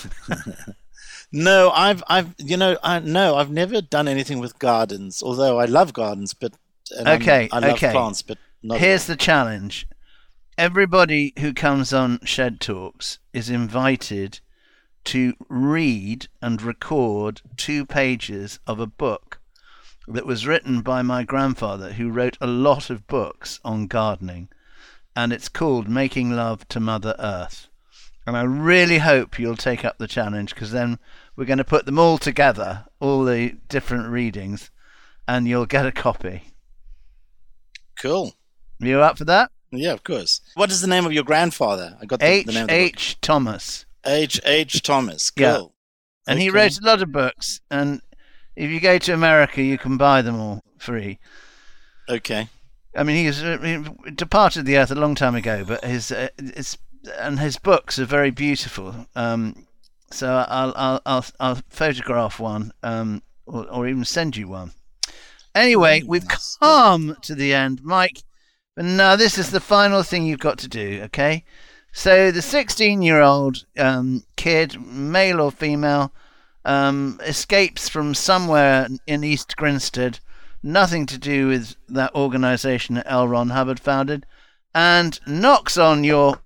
No, I've, I've, you know, I no, I've never done anything with gardens. Although I love gardens, but and I'm- Okay, I love okay. plants, but not. Here's the challenge. Everybody who comes on Shed Talks is invited to read and record two pages of a book that was written by my grandfather, who wrote a lot of books on gardening, and it's called Making Love to Mother Earth. And I really hope you'll take up the challenge, because then we're going to put them all together, all the different readings, and you'll get a copy. Cool. You up for that? Yeah, of course. What is the name of your grandfather? I got the, H. the name of the book. H. Thomas. H. H. Thomas. Cool. Yeah. And he Okay. wrote a lot of books, and if you go to America, you can buy them all free. Okay. I mean, he's uh, he departed the earth a long time ago, but his uh, his and his books are very beautiful. Um, so I'll I'll I'll, I'll photograph one, um, or, or even send you one. Anyway, we've Nice. come to the end, Mike. But now this is the final thing you've got to do. Okay. So the sixteen-year-old um, kid, male or female, um, escapes from somewhere in East Grinstead, nothing to do with that organisation that L. Ron Hubbard founded, and knocks on your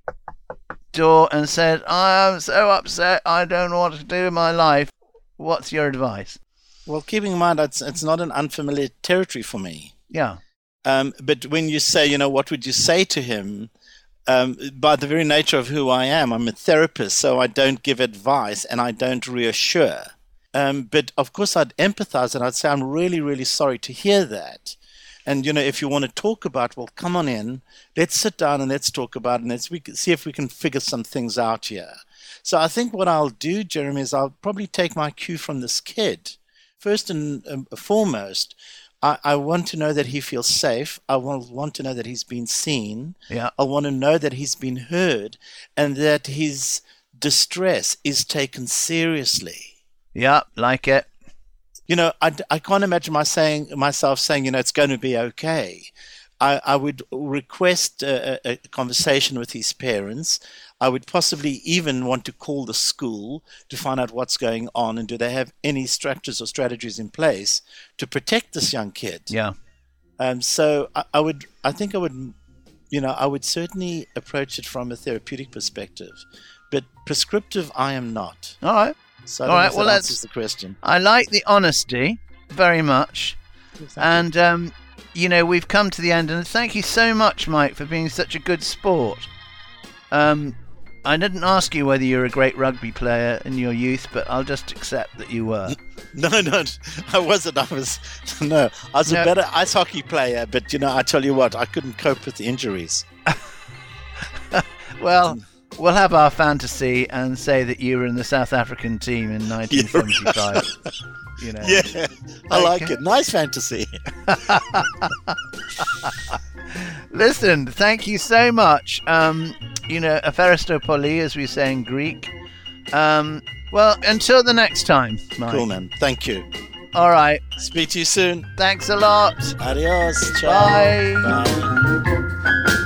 door and said, "I am so upset, I don't know what to do in my life. What's your advice?" Well, keeping in mind, it's, it's not an unfamiliar territory for me. Yeah. Um, but when you say, you know, what would you say to him? Um, by the very nature of who I am, I'm a therapist, so I don't give advice and I don't reassure. Um, but of course, I'd empathize and I'd say, I'm really, really sorry to hear that. And, you know, if you want to talk about, well, come on in, let's sit down and let's talk about it and let's we can see if we can figure some things out here. So I think what I'll do, Jeremy, is I'll probably take my cue from this kid. First and um, foremost, I, I want to know that he feels safe. I want, want to know that he's been seen. Yeah. I want to know that he's been heard and that his distress is taken seriously. Yeah, like it. You know, I, I can't imagine my saying, myself saying, you know, it's going to be okay. I, I would request a, a conversation with his parents. I would possibly even want to call the school to find out what's going on and do they have any structures or strategies in place to protect this young kid. Yeah. Um, so I, I would, I think I would, you know, I would certainly approach it from a therapeutic perspective, but prescriptive I am not. All right. So I All don't know right, if well, that that's- answers the question. I like the honesty very much. And, um, you know, we've come to the end, and thank you so much, Mike, for being such a good sport. Um, I didn't ask you whether you're a great rugby player in your youth, but I'll just accept that you were. No, no, I wasn't. I was no, I was No. a better ice hockey player. But you know, I tell you what, I couldn't cope with the injuries. Well, we'll have our fantasy and say that you were in the South African team in nineteen seventy-five. You know. Yeah, I like Okay. it. Nice fantasy. Listen, thank you so much. Um, you know, Aferistopoli, as we say in Greek. Um, well, until the next time, Mike. Cool, man. Thank you. All right. Speak to you soon. Thanks a lot. Adios. Ciao. Bye. Bye.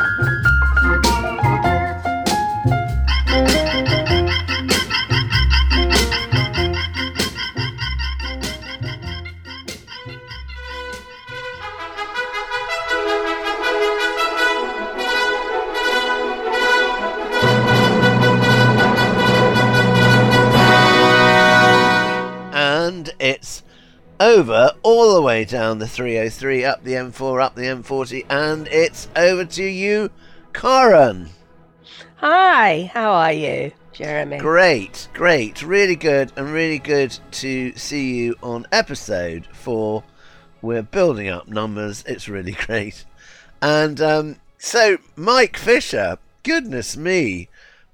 And it's over all the way down the three oh three, up the M four, up the M forty, and it's over to you, Karen. Hi, how are you, Jeremy? Great, great, really good, and really good to see you on episode four. We're building up numbers, it's really great. And um, so, Mike Fisher, goodness me,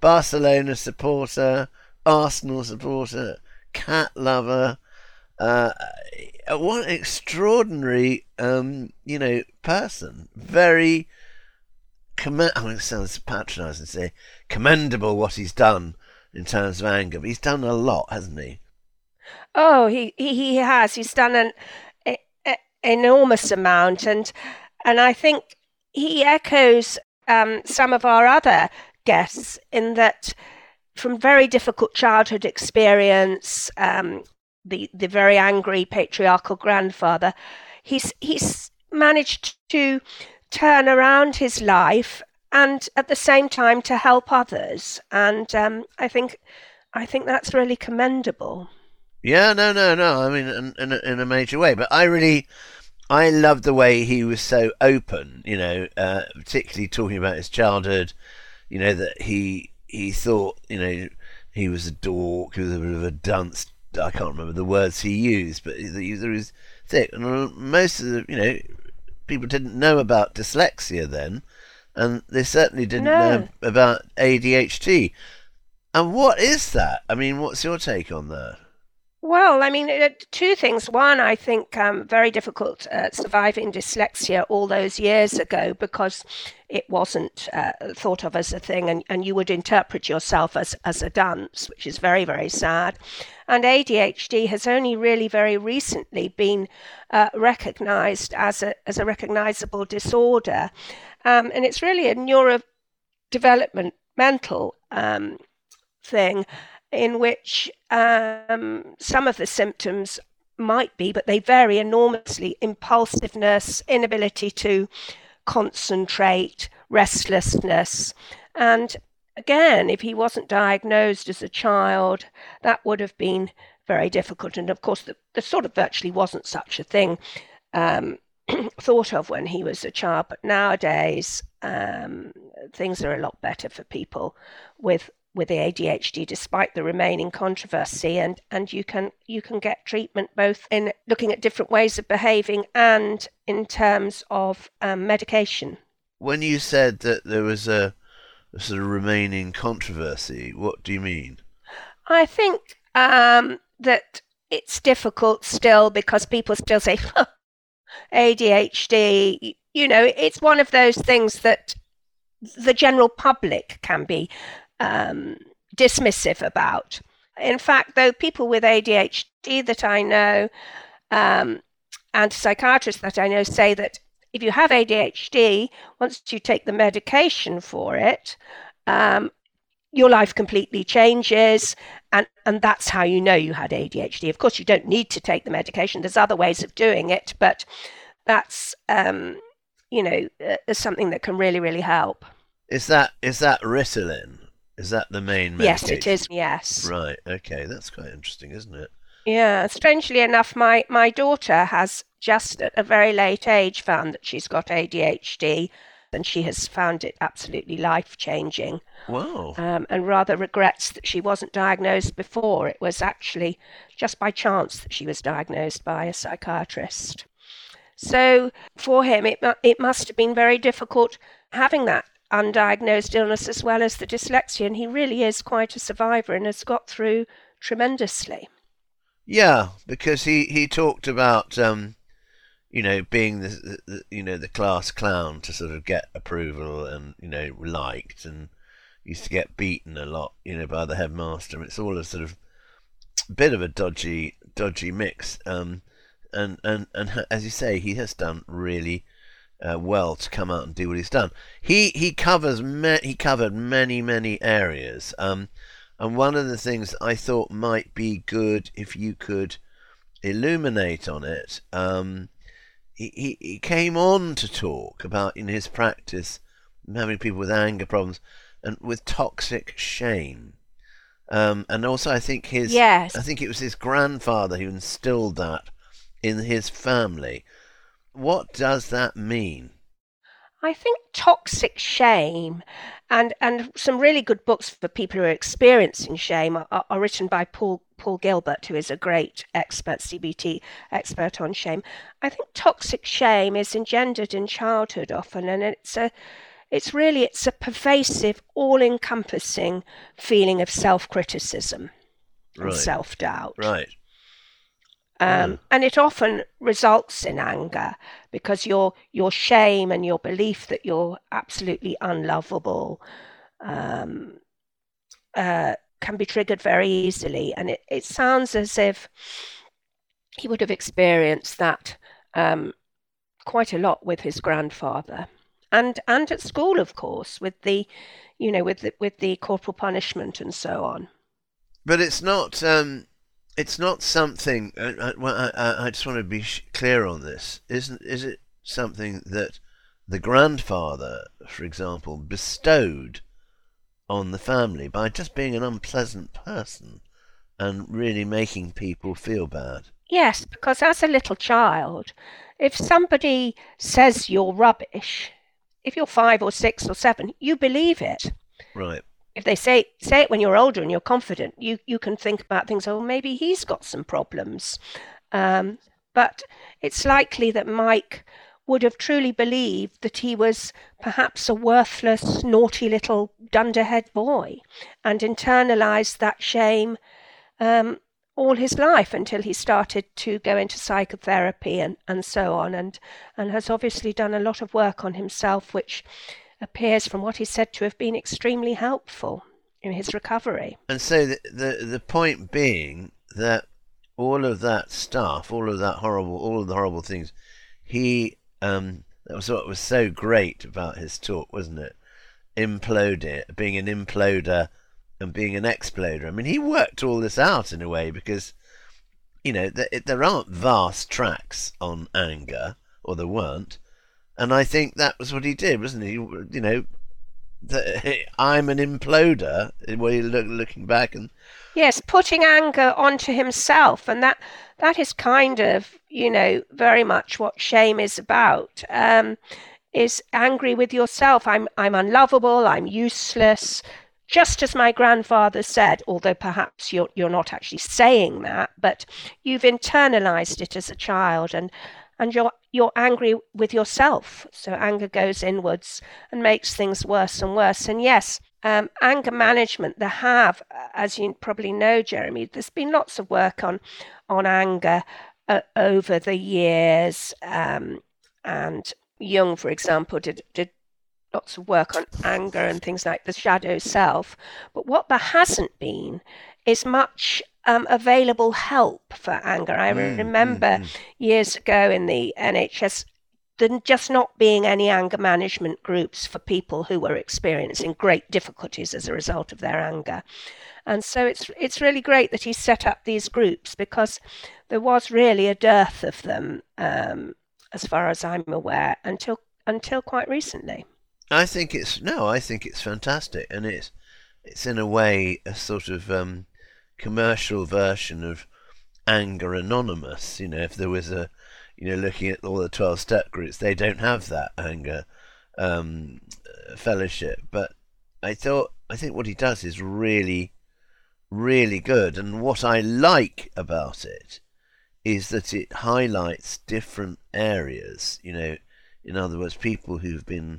Barcelona supporter, Arsenal supporter, cat lover. Uh, what an extraordinary, um, you know, person. Very, comm- I mean, it sounds patronising to say, commendable what he's done in terms of anger, but he's done a lot, hasn't he? Oh, he, he, he has. He's done an a, a, enormous amount, and and I think he echoes um, some of our other guests in that from very difficult childhood experience, um, the the very angry patriarchal grandfather, he's he's managed to turn around his life and at the same time to help others, and um, I think I think that's really commendable. Yeah, no, no, no. I mean, in, in, a, in a major way. But I really, I loved the way he was so open. You know, uh, particularly talking about his childhood. You know that he he thought, you know, he was a dork, he was a bit of a dunce. I can't remember the words he used, but he was thick. And most of the, you know, people didn't know about dyslexia then, and they certainly didn't No. know about A D H D. And what is that? I mean, what's your take on that? Well, I mean, uh, two things. One, I think um, very difficult uh, surviving dyslexia all those years ago because it wasn't uh, thought of as a thing, and, and you would interpret yourself as, as a dunce, which is very, very sad. And A D H D has only really very recently been uh, recognised as a as a recognisable disorder, um, and it's really a neurodevelopmental um, thing, in which um, some of the symptoms might be, but they vary enormously: impulsiveness, inability to concentrate, restlessness. And again, if he wasn't diagnosed as a child, that would have been very difficult. And of course, there the sort of virtually wasn't such a thing um, thought of when he was a child. But nowadays, um, things are a lot better for people with with the A D H D, despite the remaining controversy, and, and you can you can get treatment both in looking at different ways of behaving and in terms of um, medication. When you said that there was a, a sort of remaining controversy, what do you mean? I think um, that it's difficult still because people still say, huh, A D H D, you know, it's one of those things that the general public can be Um, dismissive about. In fact, though, people with A D H D that I know um, and psychiatrists that I know say that if you have A D H D, once you take the medication for it, um, your life completely changes, and, and that's how you know you had A D H D. Of course, you don't need to take the medication. There's other ways of doing it, but that's, um, you know, uh, something that can really, really help. Is that is that Ritalin? Is that the main medication? Yes, it is, yes. Right, okay, that's quite interesting, isn't it? Yeah, strangely enough, my, my daughter has just at a very late age found that she's got A D H D, and she has found it absolutely life-changing. Wow. Um, and rather regrets that she wasn't diagnosed before. It was actually just by chance that she was diagnosed by a psychiatrist. So for him, it, it must have been very difficult having that undiagnosed illness as well as the dyslexia, and he really is quite a survivor and has got through tremendously. Yeah, because he, he talked about um, you know, being the, the, the you know the class clown to sort of get approval and you know liked, and used to get beaten a lot, you know, by the headmaster. It's all a sort of bit of a dodgy dodgy mix, um, and and and as you say, he has done really Uh, well to come out and do what he's done. He he covers ma- he covered many many areas, um, and one of the things I thought might be good if you could illuminate on it. Um, he, he he came on to talk about in his practice having people with anger problems and with toxic shame, um, and also I think his Yes. I think it was his grandfather who instilled that in his family. What does that mean? I think toxic shame and, and some really good books for people who are experiencing shame are, are written by Paul Paul Gilbert, who is a great expert, C B T expert on shame. I think toxic shame is engendered in childhood often, and it's a it's really, it's a pervasive, all-encompassing feeling of self-criticism and Right. self-doubt. Right. Um, Mm. And it often results in anger because your your shame and your belief that you're absolutely unlovable um, uh, can be triggered very easily. And it, it sounds as if he would have experienced that um, quite a lot with his grandfather, and and at school, of course, with the, you know, with the, with the corporal punishment and so on. But it's not. Um, it's not something. I, I, well, I, I just want to be sh- clear on this. Isn't is it something that the grandfather, for example, bestowed on the family by just being an unpleasant person and really making people feel bad? Yes, because as a little child, if somebody says you're rubbish, if you're five or six or seven, you believe it. Right. If they say say it when you're older and you're confident, you, you can think about things, oh, maybe he's got some problems. Um, but it's likely that Mike would have truly believed that he was perhaps a worthless, naughty little dunderhead boy and internalized that shame um, all his life until he started to go into psychotherapy and, and so on, and, and has obviously done a lot of work on himself, which appears from what he said to have been extremely helpful in his recovery. And so the, the the point being that all of that stuff, all of that horrible, all of the horrible things, he um that was what was so great about his talk, wasn't it? Implode it, being an imploder and being an exploder. I mean, he worked all this out in a way because, you know, th- there aren't vast tracks on anger, or there weren't. And I think that was what he did, wasn't he? You know, the, I'm an imploder. When you look looking back, and yes, putting anger onto himself, and that that is kind of, you know, very much what shame is about. Um, is angry with yourself. I'm I'm unlovable. I'm useless. Just as my grandfather said, although perhaps you're you're not actually saying that, but you've internalized it as a child, and and you're you're angry with yourself. So anger goes inwards and makes things worse and worse. And yes, um, anger management, there have, as you probably know, Jeremy, there's been lots of work on on anger uh, over the years. Um, and Jung, for example, did did lots of work on anger and things like the shadow self. But what there hasn't been is much um, available help for anger. I Mm, remember mm, mm. years ago in the N H S, there just not being any anger management groups for people who were experiencing great difficulties as a result of their anger. And so it's it's really great that he set up these groups, because there was really a dearth of them, um, as far as I'm aware, until until quite recently. I think it's no, I think it's fantastic, and it's it's in a way a sort of um, commercial version of Anger Anonymous. You know, if there was a, you know, looking at all the twelve-step groups, they don't have that anger um, fellowship. But I thought, I think what he does is really, really good, and what I like about it is that it highlights different areas. You know, in other words, people who've been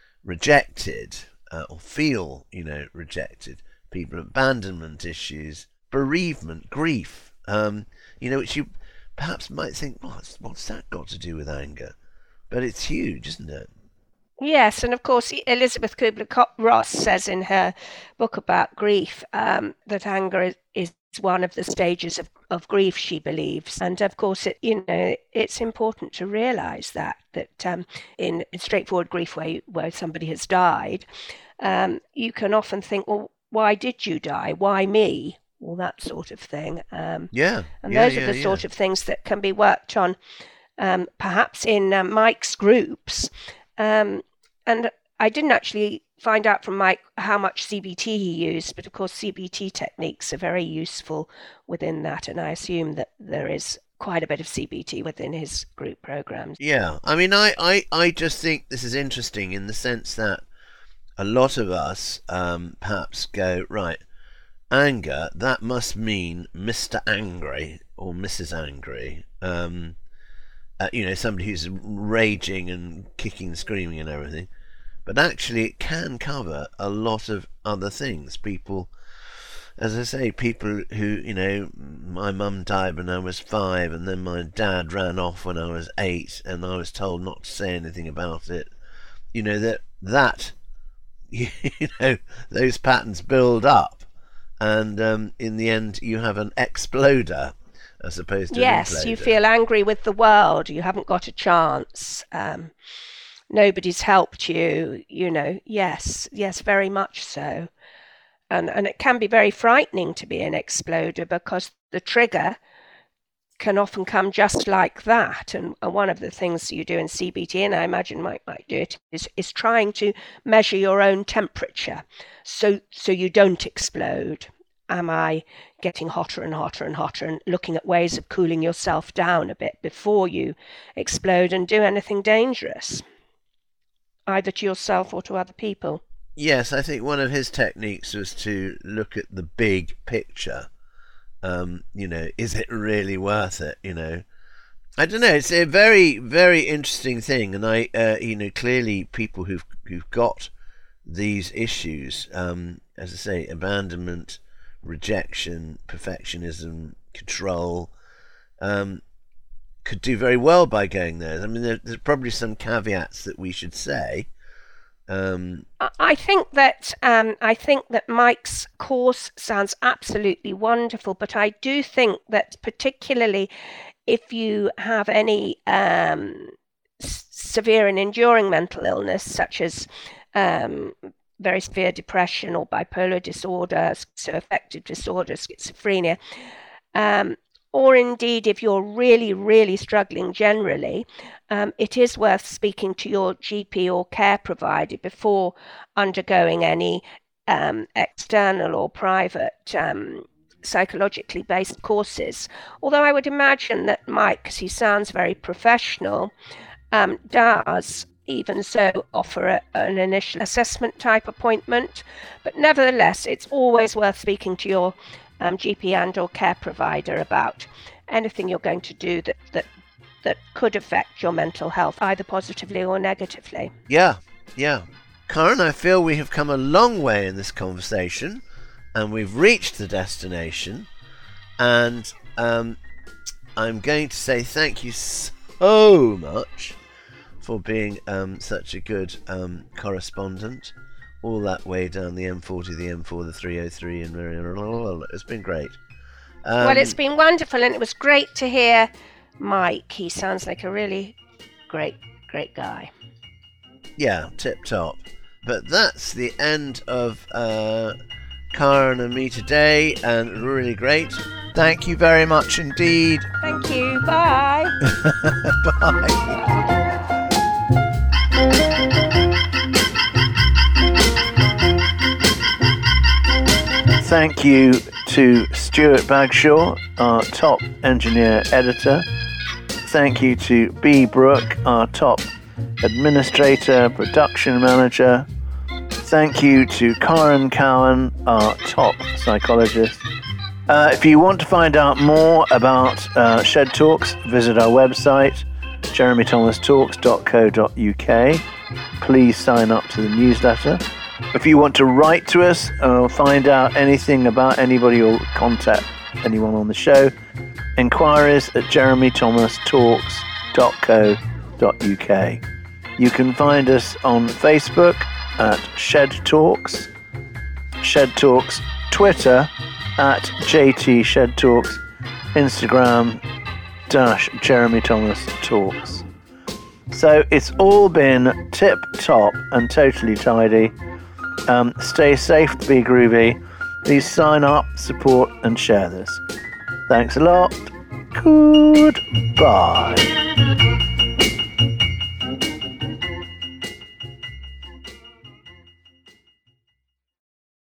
rejected uh, or feel, you know, rejected, people, abandonment issues, bereavement, grief, um, you know, which you perhaps might think, what's, what's that got to do with anger? But it's huge, isn't it? Yes, and of course, Elizabeth Kubler-Ross says in her book about grief um, that anger is, is one of the stages of, of grief, she believes. And of course, it, you know, it's important to realise that, that um, in, in straightforward grief where, where somebody has died, um, you can often think, well, why did you die? Why me? All that sort of thing. Um, Yeah. and yeah, those yeah, are the yeah. sort of things that can be worked on, um, perhaps in uh, Mike's groups. Um, and I didn't actually find out from Mike how much C B T he used, but of course C B T techniques are very useful within that, and I assume that there is quite a bit of C B T within his group programs. Yeah, I mean, I, I, I just think this is interesting in the sense that a lot of us um, perhaps go, right, anger, that must mean Mister Angry or Missus Angry. Um, uh, you know, somebody who's raging and kicking and screaming and everything. but actually it can cover a lot of other things. People, as I say, people who, you know, my mum died when I was five, and then my dad ran off when I was eight, and I was told not to say anything about it. You know, that, that you know, those patterns build up, and um, in the end you have an exploder as opposed to yes, an imploder. You feel angry with the world. You haven't got a chance. Um, nobody's helped you, you know. Yes, yes, very much so. And and it can be very frightening to be an exploder, because the trigger can often come just like that. And, and one of the things you do in C B T, and I imagine Mike might do it, is, is trying to measure your own temperature so so you don't explode. Am I getting hotter and hotter and hotter, and looking at ways of cooling yourself down a bit before you explode and do anything dangerous, either to yourself or to other people. Yes, I think one of his techniques was to look at the big picture. Um, you know, is it really worth it? You know, I don't know. It's a very, very interesting thing, and I, uh, you know, clearly people who've who've got these issues, um, as I say, abandonment, rejection, perfectionism, control, um, could do very well by going there. I mean, there, there's probably some caveats that we should say. Um, I think that um, I think that Mike's course sounds absolutely wonderful, but I do think that particularly if you have any um, s- severe and enduring mental illness, such as um, very severe depression or bipolar disorder, schizoaffective disorder, schizophrenia, um, or indeed if you're really, really struggling generally, um, it is worth speaking to your G P or care provider before undergoing any um, external or private um, psychologically based courses. Although I would imagine that Mike, because he sounds very professional, um, does even so offer a, an initial assessment type appointment. But nevertheless, it's always worth speaking to your Um, G P and or care provider about anything you're going to do that, that that could affect your mental health, either positively or negatively. Yeah, yeah. Karen, I feel we have come a long way in this conversation, and we've reached the destination, and um, I'm going to say thank you so much for being um, such a good um, correspondent. All that way down the M forty, the M four, the three oh three, and it's been great. Um, well, it's been wonderful, and it was great to hear Mike. He sounds like a really great, great guy. Yeah, tip top. But that's the end of uh, Karen and me today, and really great. Thank you very much indeed. Thank you. Bye. Bye. Thank you to Stuart Bagshaw, our top engineer editor. Thank you to B. Brooke, our top administrator, production manager. Thank you to Karen Cowan, our top psychologist. Uh, if you want to find out more about uh, Shed Talks, visit our website, jeremy thomas talks dot co dot uk. Please sign up to the newsletter. If you want to write to us or find out anything about anybody or contact anyone on the show, inquiries at jeremy thomas talks dot co dot uk. You can find us on Facebook at Shed Talks, Shed Talks, Twitter at J T Shed Talks, Instagram dash Jeremy Thomas Talks. So it's all been tip top and totally tidy. Um, stay safe, be groovy. Please sign up, support, and share this. Thanks a lot. Goodbye.